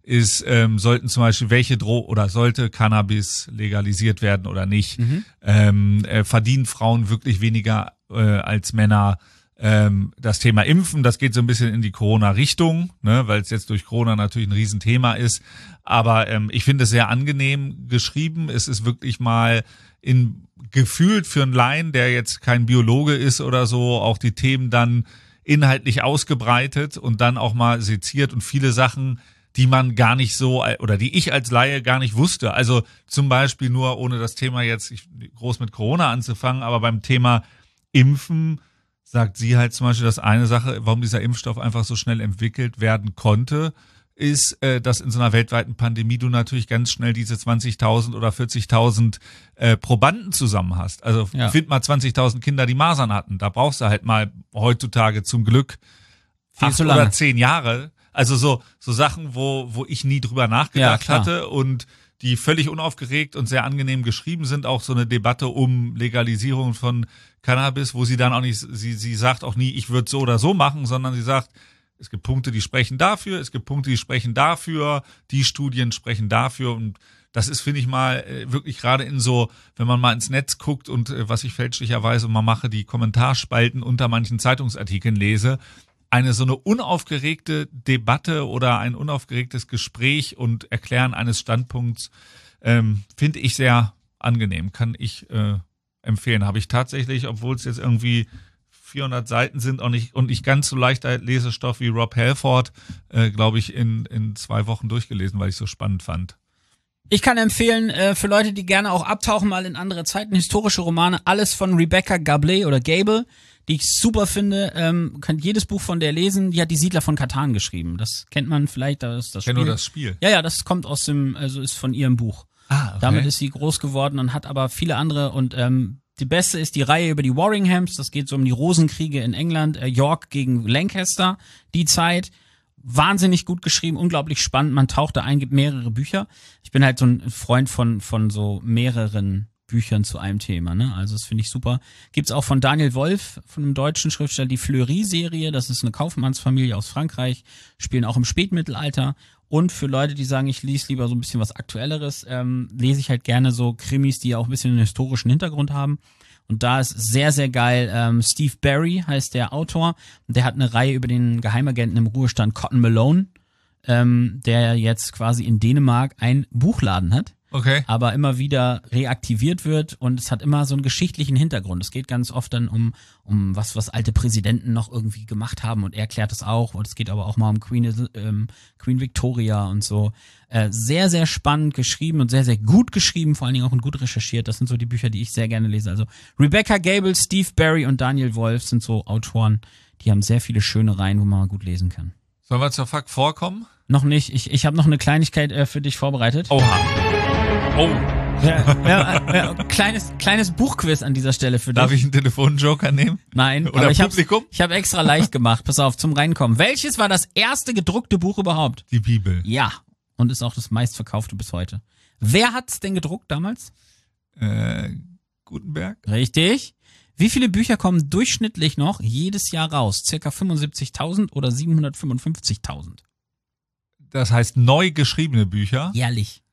ist, ähm, sollten zum Beispiel welche Dro- oder sollte Cannabis legalisiert werden oder nicht? Mhm. Ähm, äh, verdienen Frauen wirklich weniger äh, als Männer? Ähm, das Thema Impfen, das geht so ein bisschen in die Corona-Richtung, ne, weil es jetzt durch Corona natürlich ein Riesenthema ist. Aber ähm, ich finde es sehr angenehm geschrieben. Es ist wirklich mal in gefühlt für einen Laien, der jetzt kein Biologe ist oder so, auch die Themen dann inhaltlich ausgebreitet und dann auch mal seziert und viele Sachen, die man gar nicht so, oder die ich als Laie gar nicht wusste. Also zum Beispiel nur, ohne das Thema jetzt groß mit Corona anzufangen, aber beim Thema Impfen sagt sie halt zum Beispiel, dass eine Sache, warum dieser Impfstoff einfach so schnell entwickelt werden konnte, ist, äh, dass in so einer weltweiten Pandemie du natürlich ganz schnell diese zwanzigtausend oder vierzigtausend äh, Probanden zusammen hast. Also Ja. find mal zwanzigtausend Kinder, die Masern hatten. Da brauchst du halt mal heutzutage zum Glück Viel acht zu lange. oder zehn Jahre. Also so so Sachen, wo wo ich nie drüber nachgedacht Ja, klar. hatte und die völlig unaufgeregt und sehr angenehm geschrieben sind. Auch so eine Debatte um Legalisierung von Cannabis, wo sie dann auch nicht, sie sie sagt auch nie, ich würde so oder so machen, sondern sie sagt, es gibt Punkte, die sprechen dafür, es gibt Punkte, die sprechen dafür, die Studien sprechen dafür und das ist, finde ich mal, äh, wirklich gerade in so, wenn man mal ins Netz guckt und äh, was ich fälschlicherweise mal mache, die Kommentarspalten unter manchen Zeitungsartikeln lese, eine so eine unaufgeregte Debatte oder ein unaufgeregtes Gespräch und Erklären eines Standpunkts ähm, finde ich sehr angenehm, kann ich äh, empfehlen. Habe ich tatsächlich, obwohl es jetzt irgendwie vierhundert Seiten sind und nicht, und nicht ganz so leichter Lesestoff wie Rob Halford, äh, glaube ich, in, in zwei Wochen durchgelesen, weil ich so spannend fand. Ich kann empfehlen, äh, für Leute, die gerne auch abtauchen mal in andere Zeiten, historische Romane, alles von Rebecca Gablet oder Gable, die ich super finde. Ähm, könnt jedes Buch von der lesen. Die hat die Siedler von Catan geschrieben. Das kennt man vielleicht, das ist das Ich kenne Spiel. nur das Spiel. Ja, ja, das kommt aus dem, also ist von ihrem Buch. Ah, okay. Damit ist sie groß geworden und hat aber viele andere und ähm, die beste ist die Reihe über die Warringhams. Das geht so um die Rosenkriege in England, äh, York gegen Lancaster, die Zeit. Wahnsinnig gut geschrieben, unglaublich spannend. Man taucht da ein, gibt mehrere Bücher. Ich bin halt so ein Freund von von so mehreren Büchern zu einem Thema, ne? Also das finde ich super. Gibt's auch von Daniel Wolf, von einem deutschen Schriftsteller, die Fleury-Serie. Das ist eine Kaufmannsfamilie aus Frankreich, spielen auch im Spätmittelalter. Und für Leute, die sagen, ich lese lieber so ein bisschen was Aktuelleres, ähm, lese ich halt gerne so Krimis, die ja auch ein bisschen einen historischen Hintergrund haben. Und da ist sehr, sehr geil. Ähm, Steve Barry heißt der Autor. Und der hat eine Reihe über den Geheimagenten im Ruhestand Cotton Malone, ähm, der jetzt quasi in Dänemark einen Buchladen hat. Okay. Aber immer wieder reaktiviert wird und es hat immer so einen geschichtlichen Hintergrund. Es geht ganz oft dann um um was, was alte Präsidenten noch irgendwie gemacht haben und er erklärt es auch. Und es geht aber auch mal um Queen, ähm, Queen Victoria und so. Äh, sehr, sehr spannend geschrieben und sehr, sehr gut geschrieben, vor allen Dingen auch und gut recherchiert. Das sind so die Bücher, die ich sehr gerne lese. Also Rebecca Gable, Steve Barry und Daniel Wolf sind so Autoren, die haben sehr viele schöne Reihen, wo man mal gut lesen kann. Sollen wir zur Fakt vorkommen? Noch nicht. Ich, ich habe noch eine Kleinigkeit äh, für dich vorbereitet. Oha. Oh. Ja, ja, ja, kleines, kleines Buchquiz an dieser Stelle für dich. Darf ich einen Telefonjoker nehmen? Nein, Oder aber ich habe Publikum? ich hab extra leicht gemacht. Pass auf, zum Reinkommen. Welches war das erste gedruckte Buch überhaupt? Die Bibel. Ja, und ist auch das meistverkaufte bis heute. Wer hat's denn gedruckt damals? Äh, Gutenberg? Richtig. Wie viele Bücher kommen durchschnittlich noch jedes Jahr raus? Circa fünfundsiebzigtausend oder siebenhundertfünfundfünfzigtausend? Das heißt neu geschriebene Bücher. Jährlich.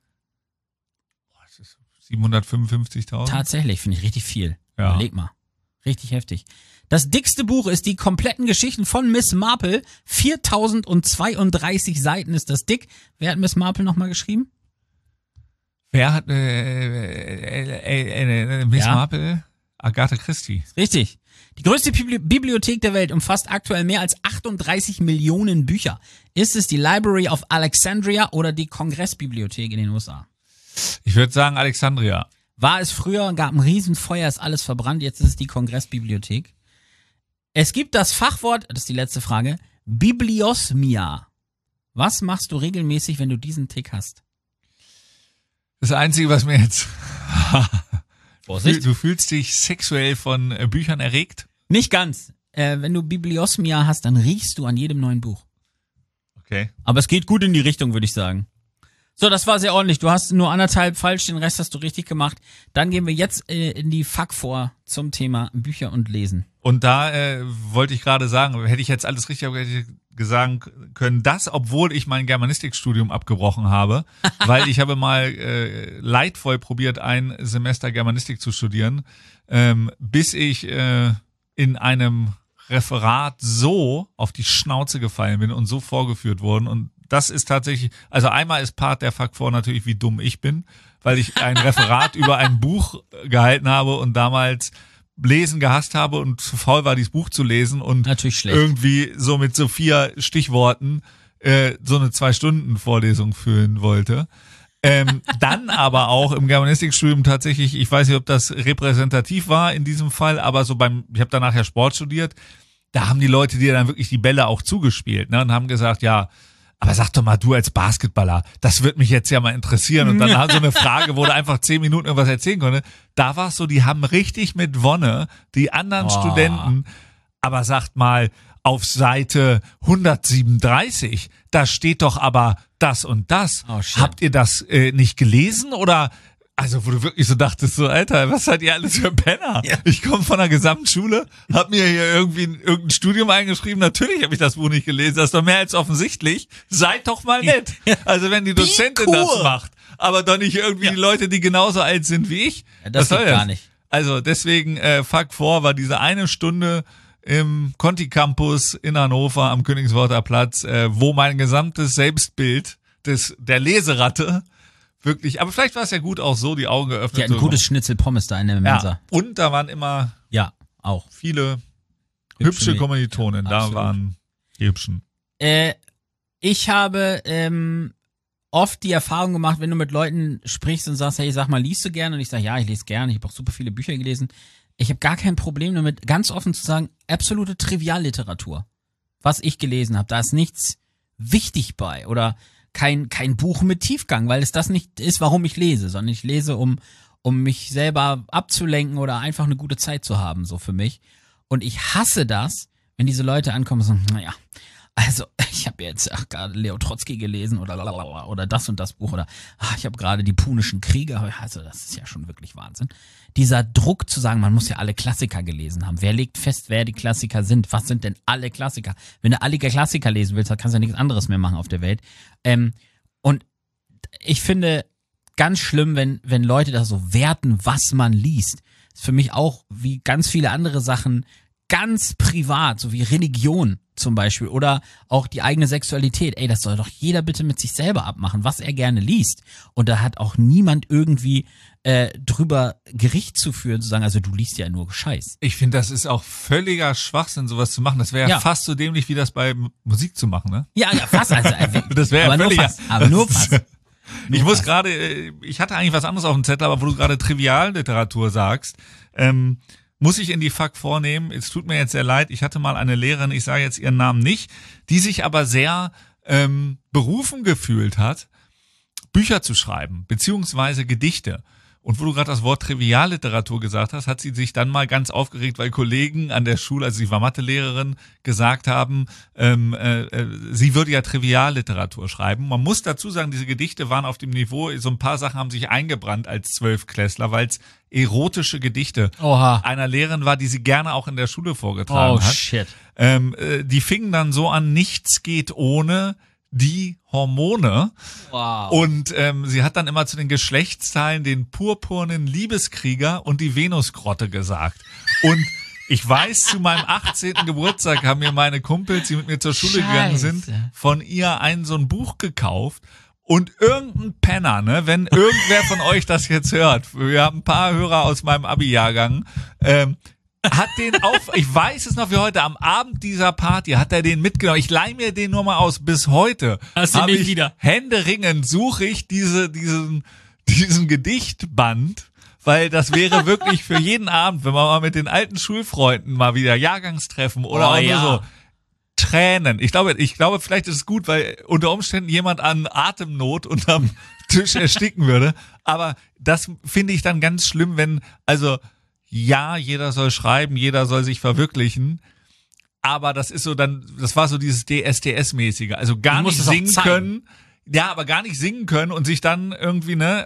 siebenhundertfünfundfünfzigtausend. Tatsächlich, finde ich richtig viel. Ja. Überleg mal. Richtig heftig. Das dickste Buch ist die kompletten Geschichten von Miss Marple. viertausendzweiunddreißig Seiten ist das dick. Wer hat Miss Marple nochmal geschrieben? Wer hat äh, äh, äh, äh, Miss Ja. Marple? Agatha Christie. Richtig. Die größte Bibli- Bibliothek der Welt umfasst aktuell mehr als achtunddreißig Millionen Bücher. Ist es die Library of Alexandria oder die Kongressbibliothek in den U S A? Ich würde sagen Alexandria. War es früher, gab ein Riesenfeuer, ist alles verbrannt, jetzt ist es die Kongressbibliothek. Es gibt das Fachwort, das ist die letzte Frage, Bibliosmia. Was machst du regelmäßig, wenn du diesen Tick hast? Das Einzige, was mir jetzt... Vorsicht. Du fühlst dich sexuell von äh, Büchern erregt? Nicht ganz. Äh, wenn du Bibliosmia hast, dann riechst du an jedem neuen Buch. Okay. Aber es geht gut in die Richtung, würde ich sagen. So, das war sehr ordentlich. Du hast nur anderthalb falsch, den Rest hast du richtig gemacht. Dann gehen wir jetzt äh, in die Fuck vor zum Thema Bücher und Lesen. Und da äh, wollte ich gerade sagen, hätte ich jetzt alles richtig sagen können, das, obwohl ich mein Germanistikstudium abgebrochen habe, weil ich habe mal äh, leidvoll probiert, ein Semester Germanistik zu studieren, ähm, bis ich äh, in einem Referat so auf die Schnauze gefallen bin und so vorgeführt worden. Und das ist tatsächlich, also einmal ist Part der Fakt vor natürlich, wie dumm ich bin, weil ich ein Referat über ein Buch gehalten habe und damals Lesen gehasst habe und zu faul war, dieses Buch zu lesen und natürlich schlecht. irgendwie so mit so vier Stichworten äh, so eine Zwei-Stunden-Vorlesung führen wollte. Ähm, dann aber auch im Germanistikstudium tatsächlich, ich weiß nicht, ob das repräsentativ war in diesem Fall, aber so beim, ich habe danach ja Sport studiert, da haben die Leute dir dann wirklich die Bälle auch zugespielt, ne, und haben gesagt, ja, aber sag doch mal, du als Basketballer, das wird mich jetzt ja mal interessieren. Und dann hat so eine Frage, wo du einfach zehn Minuten irgendwas erzählen konnte. Da war es so, die haben richtig mit Wonne die anderen Oh. Studenten, aber sagt mal, auf Seite hundertsiebenunddreißig, da steht doch aber das und das. Oh, shit. Habt ihr das äh, nicht gelesen oder... Also, wo du wirklich so dachtest, so, Alter, was seid ihr alles für Penner? Ja. Ich komme von der Gesamtschule, hab mir hier irgendwie ein, irgendein Studium eingeschrieben, natürlich habe ich das Buch nicht gelesen, das ist doch mehr als offensichtlich. Seid doch mal nett. Also, wenn die Dozentin cool. das macht, aber doch nicht irgendwie Ja. die Leute, die genauso alt sind wie ich. Ja, das Was geht soll gar nicht. Also, deswegen, äh, Fuck vor war diese eine Stunde im Conti Campus in Hannover am Königsworter Platz, äh, wo mein gesamtes Selbstbild des der Leseratte wirklich, aber vielleicht war es ja gut auch so, die Augen geöffnet. Die hatten ein so gutes Schnitzel Pommes da in der Mensa. ja. Und da waren immer Ja, auch. viele hübsche Mäd- Kommilitonen. Ja, da absolut. waren die hübschen. Äh, ich habe ähm, oft die Erfahrung gemacht, wenn du mit Leuten sprichst und sagst, hey, sag mal, liest du gerne? Und ich sage, ja, ich lese gerne, ich habe auch super viele Bücher gelesen. Ich habe gar kein Problem damit, ganz offen zu sagen, absolute Trivialliteratur. Was ich gelesen habe, da ist nichts wichtig bei oder kein kein Buch mit Tiefgang, weil es das nicht ist, warum ich lese, sondern ich lese, um um mich selber abzulenken oder einfach eine gute Zeit zu haben, so für mich. Und ich hasse das, wenn diese Leute ankommen und sagen, naja, also ich habe jetzt ach, gerade Leo Trotzki gelesen oder lalala, oder das und das Buch oder ach, ich habe gerade die Punischen Kriege, also das ist ja schon wirklich Wahnsinn. Dieser Druck zu sagen, man muss ja alle Klassiker gelesen haben. Wer legt fest, wer die Klassiker sind? Was sind denn alle Klassiker? Wenn du alle Klassiker lesen willst, dann kannst du ja nichts anderes mehr machen auf der Welt. Ähm, und ich finde ganz schlimm, wenn wenn Leute da so werten, was man liest. Ist für mich auch wie ganz viele andere Sachen ganz privat, so wie Religion zum Beispiel oder auch die eigene Sexualität. Ey, das soll doch jeder bitte mit sich selber abmachen, was er gerne liest. Und da hat auch niemand irgendwie äh, drüber Gericht zu führen, zu sagen, also du liest ja nur Scheiß. Ich finde, das ist auch völliger Schwachsinn, sowas zu machen. Das wäre ja, Ja. fast so dämlich, wie das bei M- Musik zu machen, ne? Ja, ja, fast. Also, äh, Das wäre ja aber nur völliger- fast. Aber nur fast. Ich Nur muss fast. gerade, äh, ich hatte eigentlich was anderes auf dem Zettel, aber wo du gerade Trivialliteratur sagst, ähm, muss ich in die Fuck vornehmen. Es tut mir jetzt sehr leid. Ich hatte mal eine Lehrerin, ich sage jetzt ihren Namen nicht, die sich aber sehr ähm, berufen gefühlt hat, Bücher zu schreiben, beziehungsweise Gedichte. Und wo du gerade das Wort Trivialliteratur gesagt hast, hat sie sich dann mal ganz aufgeregt, weil Kollegen an der Schule, also sie war Mathelehrerin, gesagt haben, ähm, äh, äh, sie würde ja Trivialliteratur schreiben. Man muss dazu sagen, diese Gedichte waren auf dem Niveau, so ein paar Sachen haben sich eingebrannt als Zwölfklässler, weil es erotische Gedichte Oha. einer Lehrerin war, die sie gerne auch in der Schule vorgetragen Oh hat. shit. Ähm, äh, die fingen dann so an, nichts geht ohne die Hormone. Wow. Und ähm, sie hat dann immer zu den Geschlechtsteilen den purpurnen Liebeskrieger und die Venusgrotte gesagt. Und ich weiß, zu meinem achtzehnten Geburtstag haben mir meine Kumpels, die mit mir zur Schule gegangen sind, Scheiße. von ihr ein so ein Buch gekauft. Und irgendein Penner, ne, wenn irgendwer von euch das jetzt hört, wir haben ein paar Hörer aus meinem Abi-Jahrgang, ähm, hat den auf, ich weiß es noch wie heute, am Abend dieser Party hat er den mitgenommen. Ich leih mir den nur mal aus. Bis heute Hast du habe nicht ich wieder? händeringend suche ich diese, diesen, diesen Gedichtband, weil das wäre wirklich für jeden Abend, wenn man mal mit den alten Schulfreunden mal wieder Jahrgangstreffen oder Oh, auch nur ja. so Tränen. Ich glaube, ich glaube, vielleicht ist es gut, weil unter Umständen jemand an Atemnot unterm Tisch ersticken würde. Aber das finde ich dann ganz schlimm, wenn, also, ja, jeder soll schreiben, jeder soll sich verwirklichen. Aber das ist so dann, das war so dieses D S D S-mäßige. Also gar Du musst nicht es auch singen zeigen. können, Ja, aber gar nicht singen können und sich dann irgendwie ne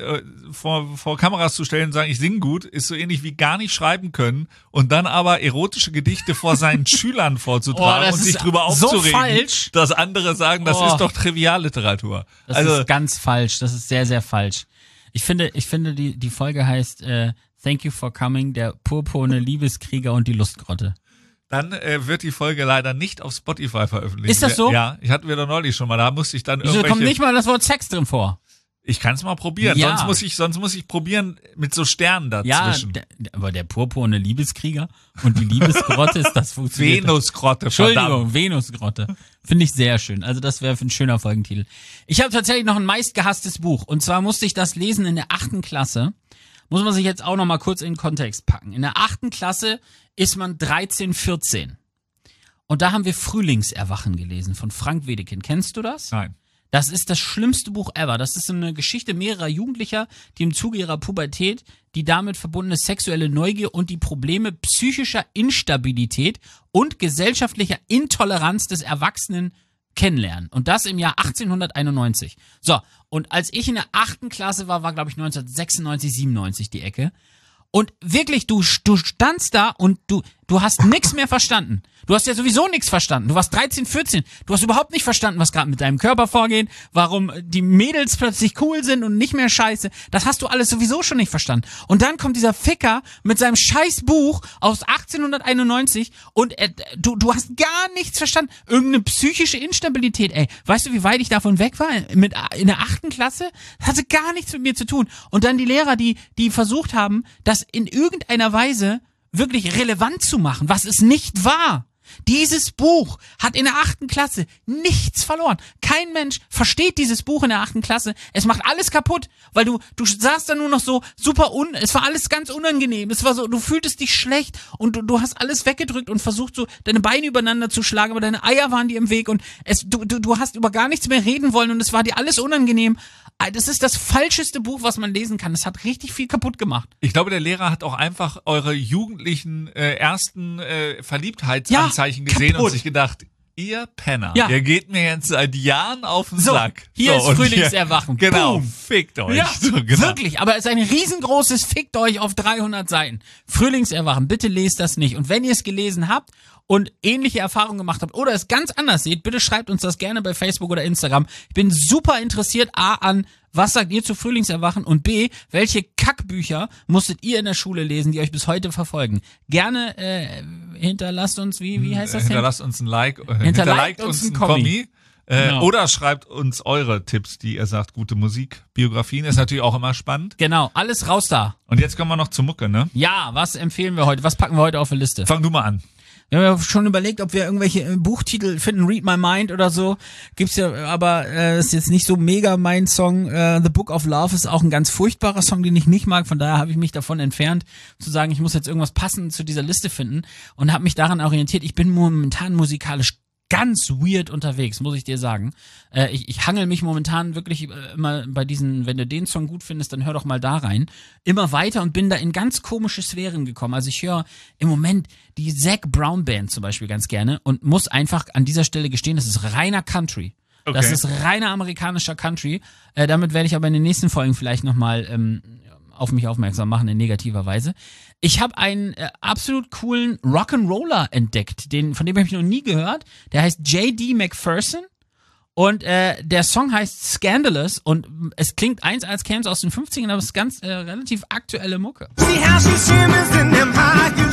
vor, vor Kameras zu stellen und sagen, ich singe gut, ist so ähnlich wie gar nicht schreiben können und dann aber erotische Gedichte vor seinen Schülern vorzutragen oh, und sich drüber so aufzuregen, falsch. dass andere sagen, das oh. ist doch Trivialliteratur. Das also, ist ganz falsch, das ist sehr, sehr falsch. Ich finde, ich finde die, die Folge heißt äh, Thank you for coming, der purpurne Liebeskrieger und die Lustgrotte. Dann äh, wird die Folge leider nicht auf Spotify veröffentlicht. Ist das so? Ja, ich hatten wir doch neulich schon mal. Da musste ich dann Wieso irgendwelche... kommt nicht mal das Wort Sex drin vor? Ich kann es mal probieren. Ja. Sonst muss ich, sonst muss ich probieren mit so Sternen Ja, dazwischen. der, aber der purpurne Liebeskrieger und die Liebesgrotte ist das funktioniert. Venusgrotte, Entschuldigung, verdammt. Venusgrotte. Finde ich sehr schön. Also das wäre ein schöner Folgentitel. Ich habe tatsächlich noch ein meistgehasstes Buch. Und zwar musste ich das lesen in der achten Klasse. Muss man sich jetzt auch noch mal kurz in den Kontext packen. In der achten Klasse ist man dreizehn, vierzehn. Und da haben wir Frühlingserwachen gelesen von Frank Wedekind. Kennst du das? Nein. Das ist das schlimmste Buch ever. Das ist eine Geschichte mehrerer Jugendlicher, die im Zuge ihrer Pubertät die damit verbundene sexuelle Neugier und die Probleme psychischer Instabilität und gesellschaftlicher Intoleranz des Erwachsenen kennenlernen. Und das im Jahr achtzehnhunderteinundneunzig. So, und als ich in der achten Klasse war, war glaube ich neunzehnhundertsechsundneunzig, siebenundneunzig die Ecke. Und wirklich, du, du standst da und du, du hast nichts mehr verstanden. Du hast ja sowieso nichts verstanden. Du warst dreizehn, vierzehn. Du hast überhaupt nicht verstanden, was gerade mit deinem Körper vorgeht, warum die Mädels plötzlich cool sind und nicht mehr scheiße. Das hast du alles sowieso schon nicht verstanden. Und dann kommt dieser Ficker mit seinem scheiß Buch aus achtzehnhunderteinundneunzig und äh, du, du hast gar nichts verstanden. Irgendeine psychische Instabilität, ey. Weißt du, wie weit ich davon weg war? Mit, in der achten Klasse? Das hatte gar nichts mit mir zu tun. Und dann die Lehrer, die, die versucht haben, das in irgendeiner Weise wirklich relevant zu machen, was es nicht war. Dieses Buch hat in der achten Klasse nichts verloren. Kein Mensch versteht dieses Buch in der achten Klasse. Es macht alles kaputt, weil du du saßt da nur noch so super un. Es war alles ganz unangenehm. Es war so, du fühltest dich schlecht und du, du hast alles weggedrückt und versucht so deine Beine übereinander zu schlagen, aber deine Eier waren dir im Weg und es du du, du hast über gar nichts mehr reden wollen und es war dir alles unangenehm. Das ist das falscheste Buch, was man lesen kann. Es hat richtig viel kaputt gemacht. Ich glaube, der Lehrer hat auch einfach eure jugendlichen äh, ersten äh, Verliebtheitsanzeichen Ja, gesehen kaputt. und sich gedacht, ihr Penner, Ja. ihr geht mir jetzt seit Jahren auf den So, Sack. hier ist und Frühlingserwachen. Hier, genau, Boom. fickt euch. Ja, so, genau. wirklich, aber es ist ein riesengroßes Fickt euch auf dreihundert Seiten. Frühlingserwachen, bitte lest das nicht. Und wenn ihr es gelesen habt und ähnliche Erfahrungen gemacht habt oder es ganz anders seht, bitte schreibt uns das gerne bei Facebook oder Instagram. Ich bin super interessiert, A, an was sagt ihr zu Frühlingserwachen und B, welche Kackbücher musstet ihr in der Schule lesen, die euch bis heute verfolgen? Gerne äh, hinterlasst uns, wie wie heißt das denn? Hinterlasst uns ein Like, äh, Hinterliked uns ein Kommi. Äh, Genau. Oder schreibt uns eure Tipps, die ihr sagt, gute Musik. Biografien ist natürlich auch immer spannend. Genau, alles raus da. Und jetzt kommen wir noch zur Mucke, ne? Ja, was empfehlen wir heute? Was packen wir heute auf die Liste? Fang du mal an. Wir haben ja schon überlegt, ob wir irgendwelche äh, Buchtitel finden, Read My Mind oder so. Gibt's ja, aber äh, ist jetzt nicht so mega mein Song. Äh, The Book of Love ist auch ein ganz furchtbarer Song, den ich nicht mag. Von daher habe ich mich davon entfernt, zu sagen, ich muss jetzt irgendwas passend zu dieser Liste finden und habe mich daran orientiert. Ich bin momentan musikalisch ganz weird unterwegs, muss ich dir sagen. Äh, ich, ich hangel mich momentan wirklich äh, immer bei diesen, wenn du den Song gut findest, dann hör doch mal da rein. Immer weiter und bin da in ganz komische Sphären gekommen. Also ich höre im Moment die Zac Brown Band zum Beispiel ganz gerne und muss einfach an dieser Stelle gestehen, das ist reiner Country. Okay. Das ist reiner amerikanischer Country. Äh, damit werde ich aber in den nächsten Folgen vielleicht nochmal ähm, auf mich aufmerksam machen in negativer Weise. Ich habe einen äh, absolut coolen Rock'n'Roller entdeckt, den, von dem habe ich noch nie gehört. Der heißt J D McPherson und äh, der Song heißt Scandalous und es klingt eins als käme es aus den fünfzigern, aber es ist ganz äh, relativ aktuelle Mucke. See how she shimmers in them high heel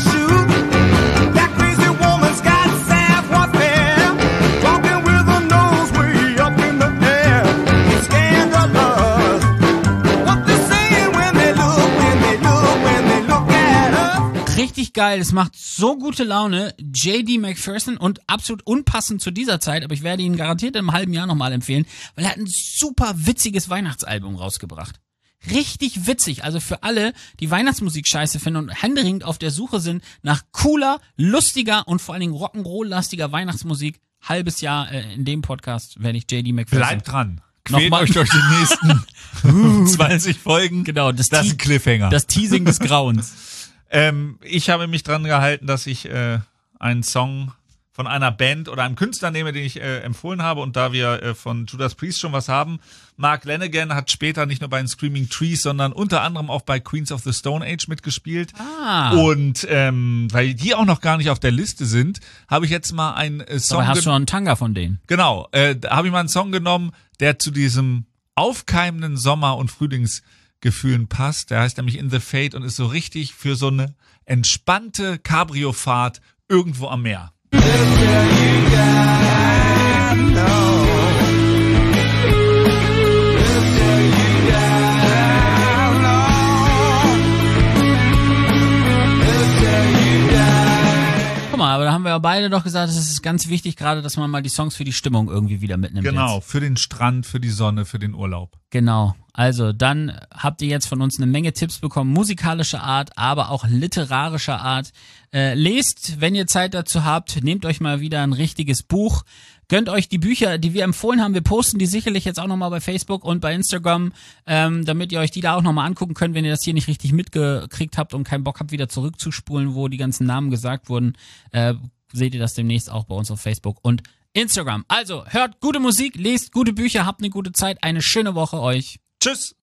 shoes. That crazy woman's got sad warfare. Walking with her nose way up in the air. It's scandalous. What they saying when they look, when they look, when they look at us. Richtig geil, es macht so gute Laune. J D McPherson und absolut unpassend zu dieser Zeit, aber ich werde ihn garantiert in einem halben Jahr nochmal empfehlen, weil er hat ein super witziges Weihnachtsalbum rausgebracht. Richtig witzig, also für alle, die Weihnachtsmusik scheiße finden und händeringend auf der Suche sind nach cooler, lustiger und vor allen Dingen Rock'n'Roll-lastiger Weihnachtsmusik. Halbes Jahr äh, in dem Podcast werde ich J D McPherson. Bleibt dran. Quält Nochmal. euch durch die nächsten zwanzig Folgen. Genau, das, Das ist Te- ein Cliffhanger. das Teasing des Grauens. Ähm, ich habe mich dran gehalten, dass ich äh, einen Song von einer Band oder einem Künstler nehme, den ich äh, empfohlen habe, und da wir äh, von Judas Priest schon was haben, Mark Lanegan hat später nicht nur bei den Screaming Trees, sondern unter anderem auch bei Queens of the Stone Age mitgespielt. Ah. Und ähm, weil die auch noch gar nicht auf der Liste sind, habe ich jetzt mal einen äh, Song Aber hast gen- du noch einen Tanga von denen? Genau, äh, da habe ich mal einen Song genommen, der zu diesem aufkeimenden Sommer- und Frühlingsgefühlen passt. Der heißt nämlich In the Fade und ist so richtig für so eine entspannte Cabrio-Fahrt irgendwo am Meer. Guck mal, aber da haben wir ja beide doch gesagt, es ist ganz wichtig gerade, dass man mal die Songs für die Stimmung irgendwie wieder mitnimmt. Genau, Jetzt. für den Strand, für die Sonne, für den Urlaub. Genau. Also, dann habt ihr jetzt von uns eine Menge Tipps bekommen, musikalischer Art, aber auch literarischer Art. Äh, lest, wenn ihr Zeit dazu habt, nehmt euch mal wieder ein richtiges Buch. Gönnt euch die Bücher, die wir empfohlen haben. Wir posten die sicherlich jetzt auch nochmal bei Facebook und bei Instagram, ähm, damit ihr euch die da auch nochmal angucken könnt, wenn ihr das hier nicht richtig mitgekriegt habt und keinen Bock habt, wieder zurückzuspulen, wo die ganzen Namen gesagt wurden. Äh, seht ihr das demnächst auch bei uns auf Facebook und Instagram. Also, hört gute Musik, lest gute Bücher, habt eine gute Zeit, eine schöne Woche euch. Tschüss!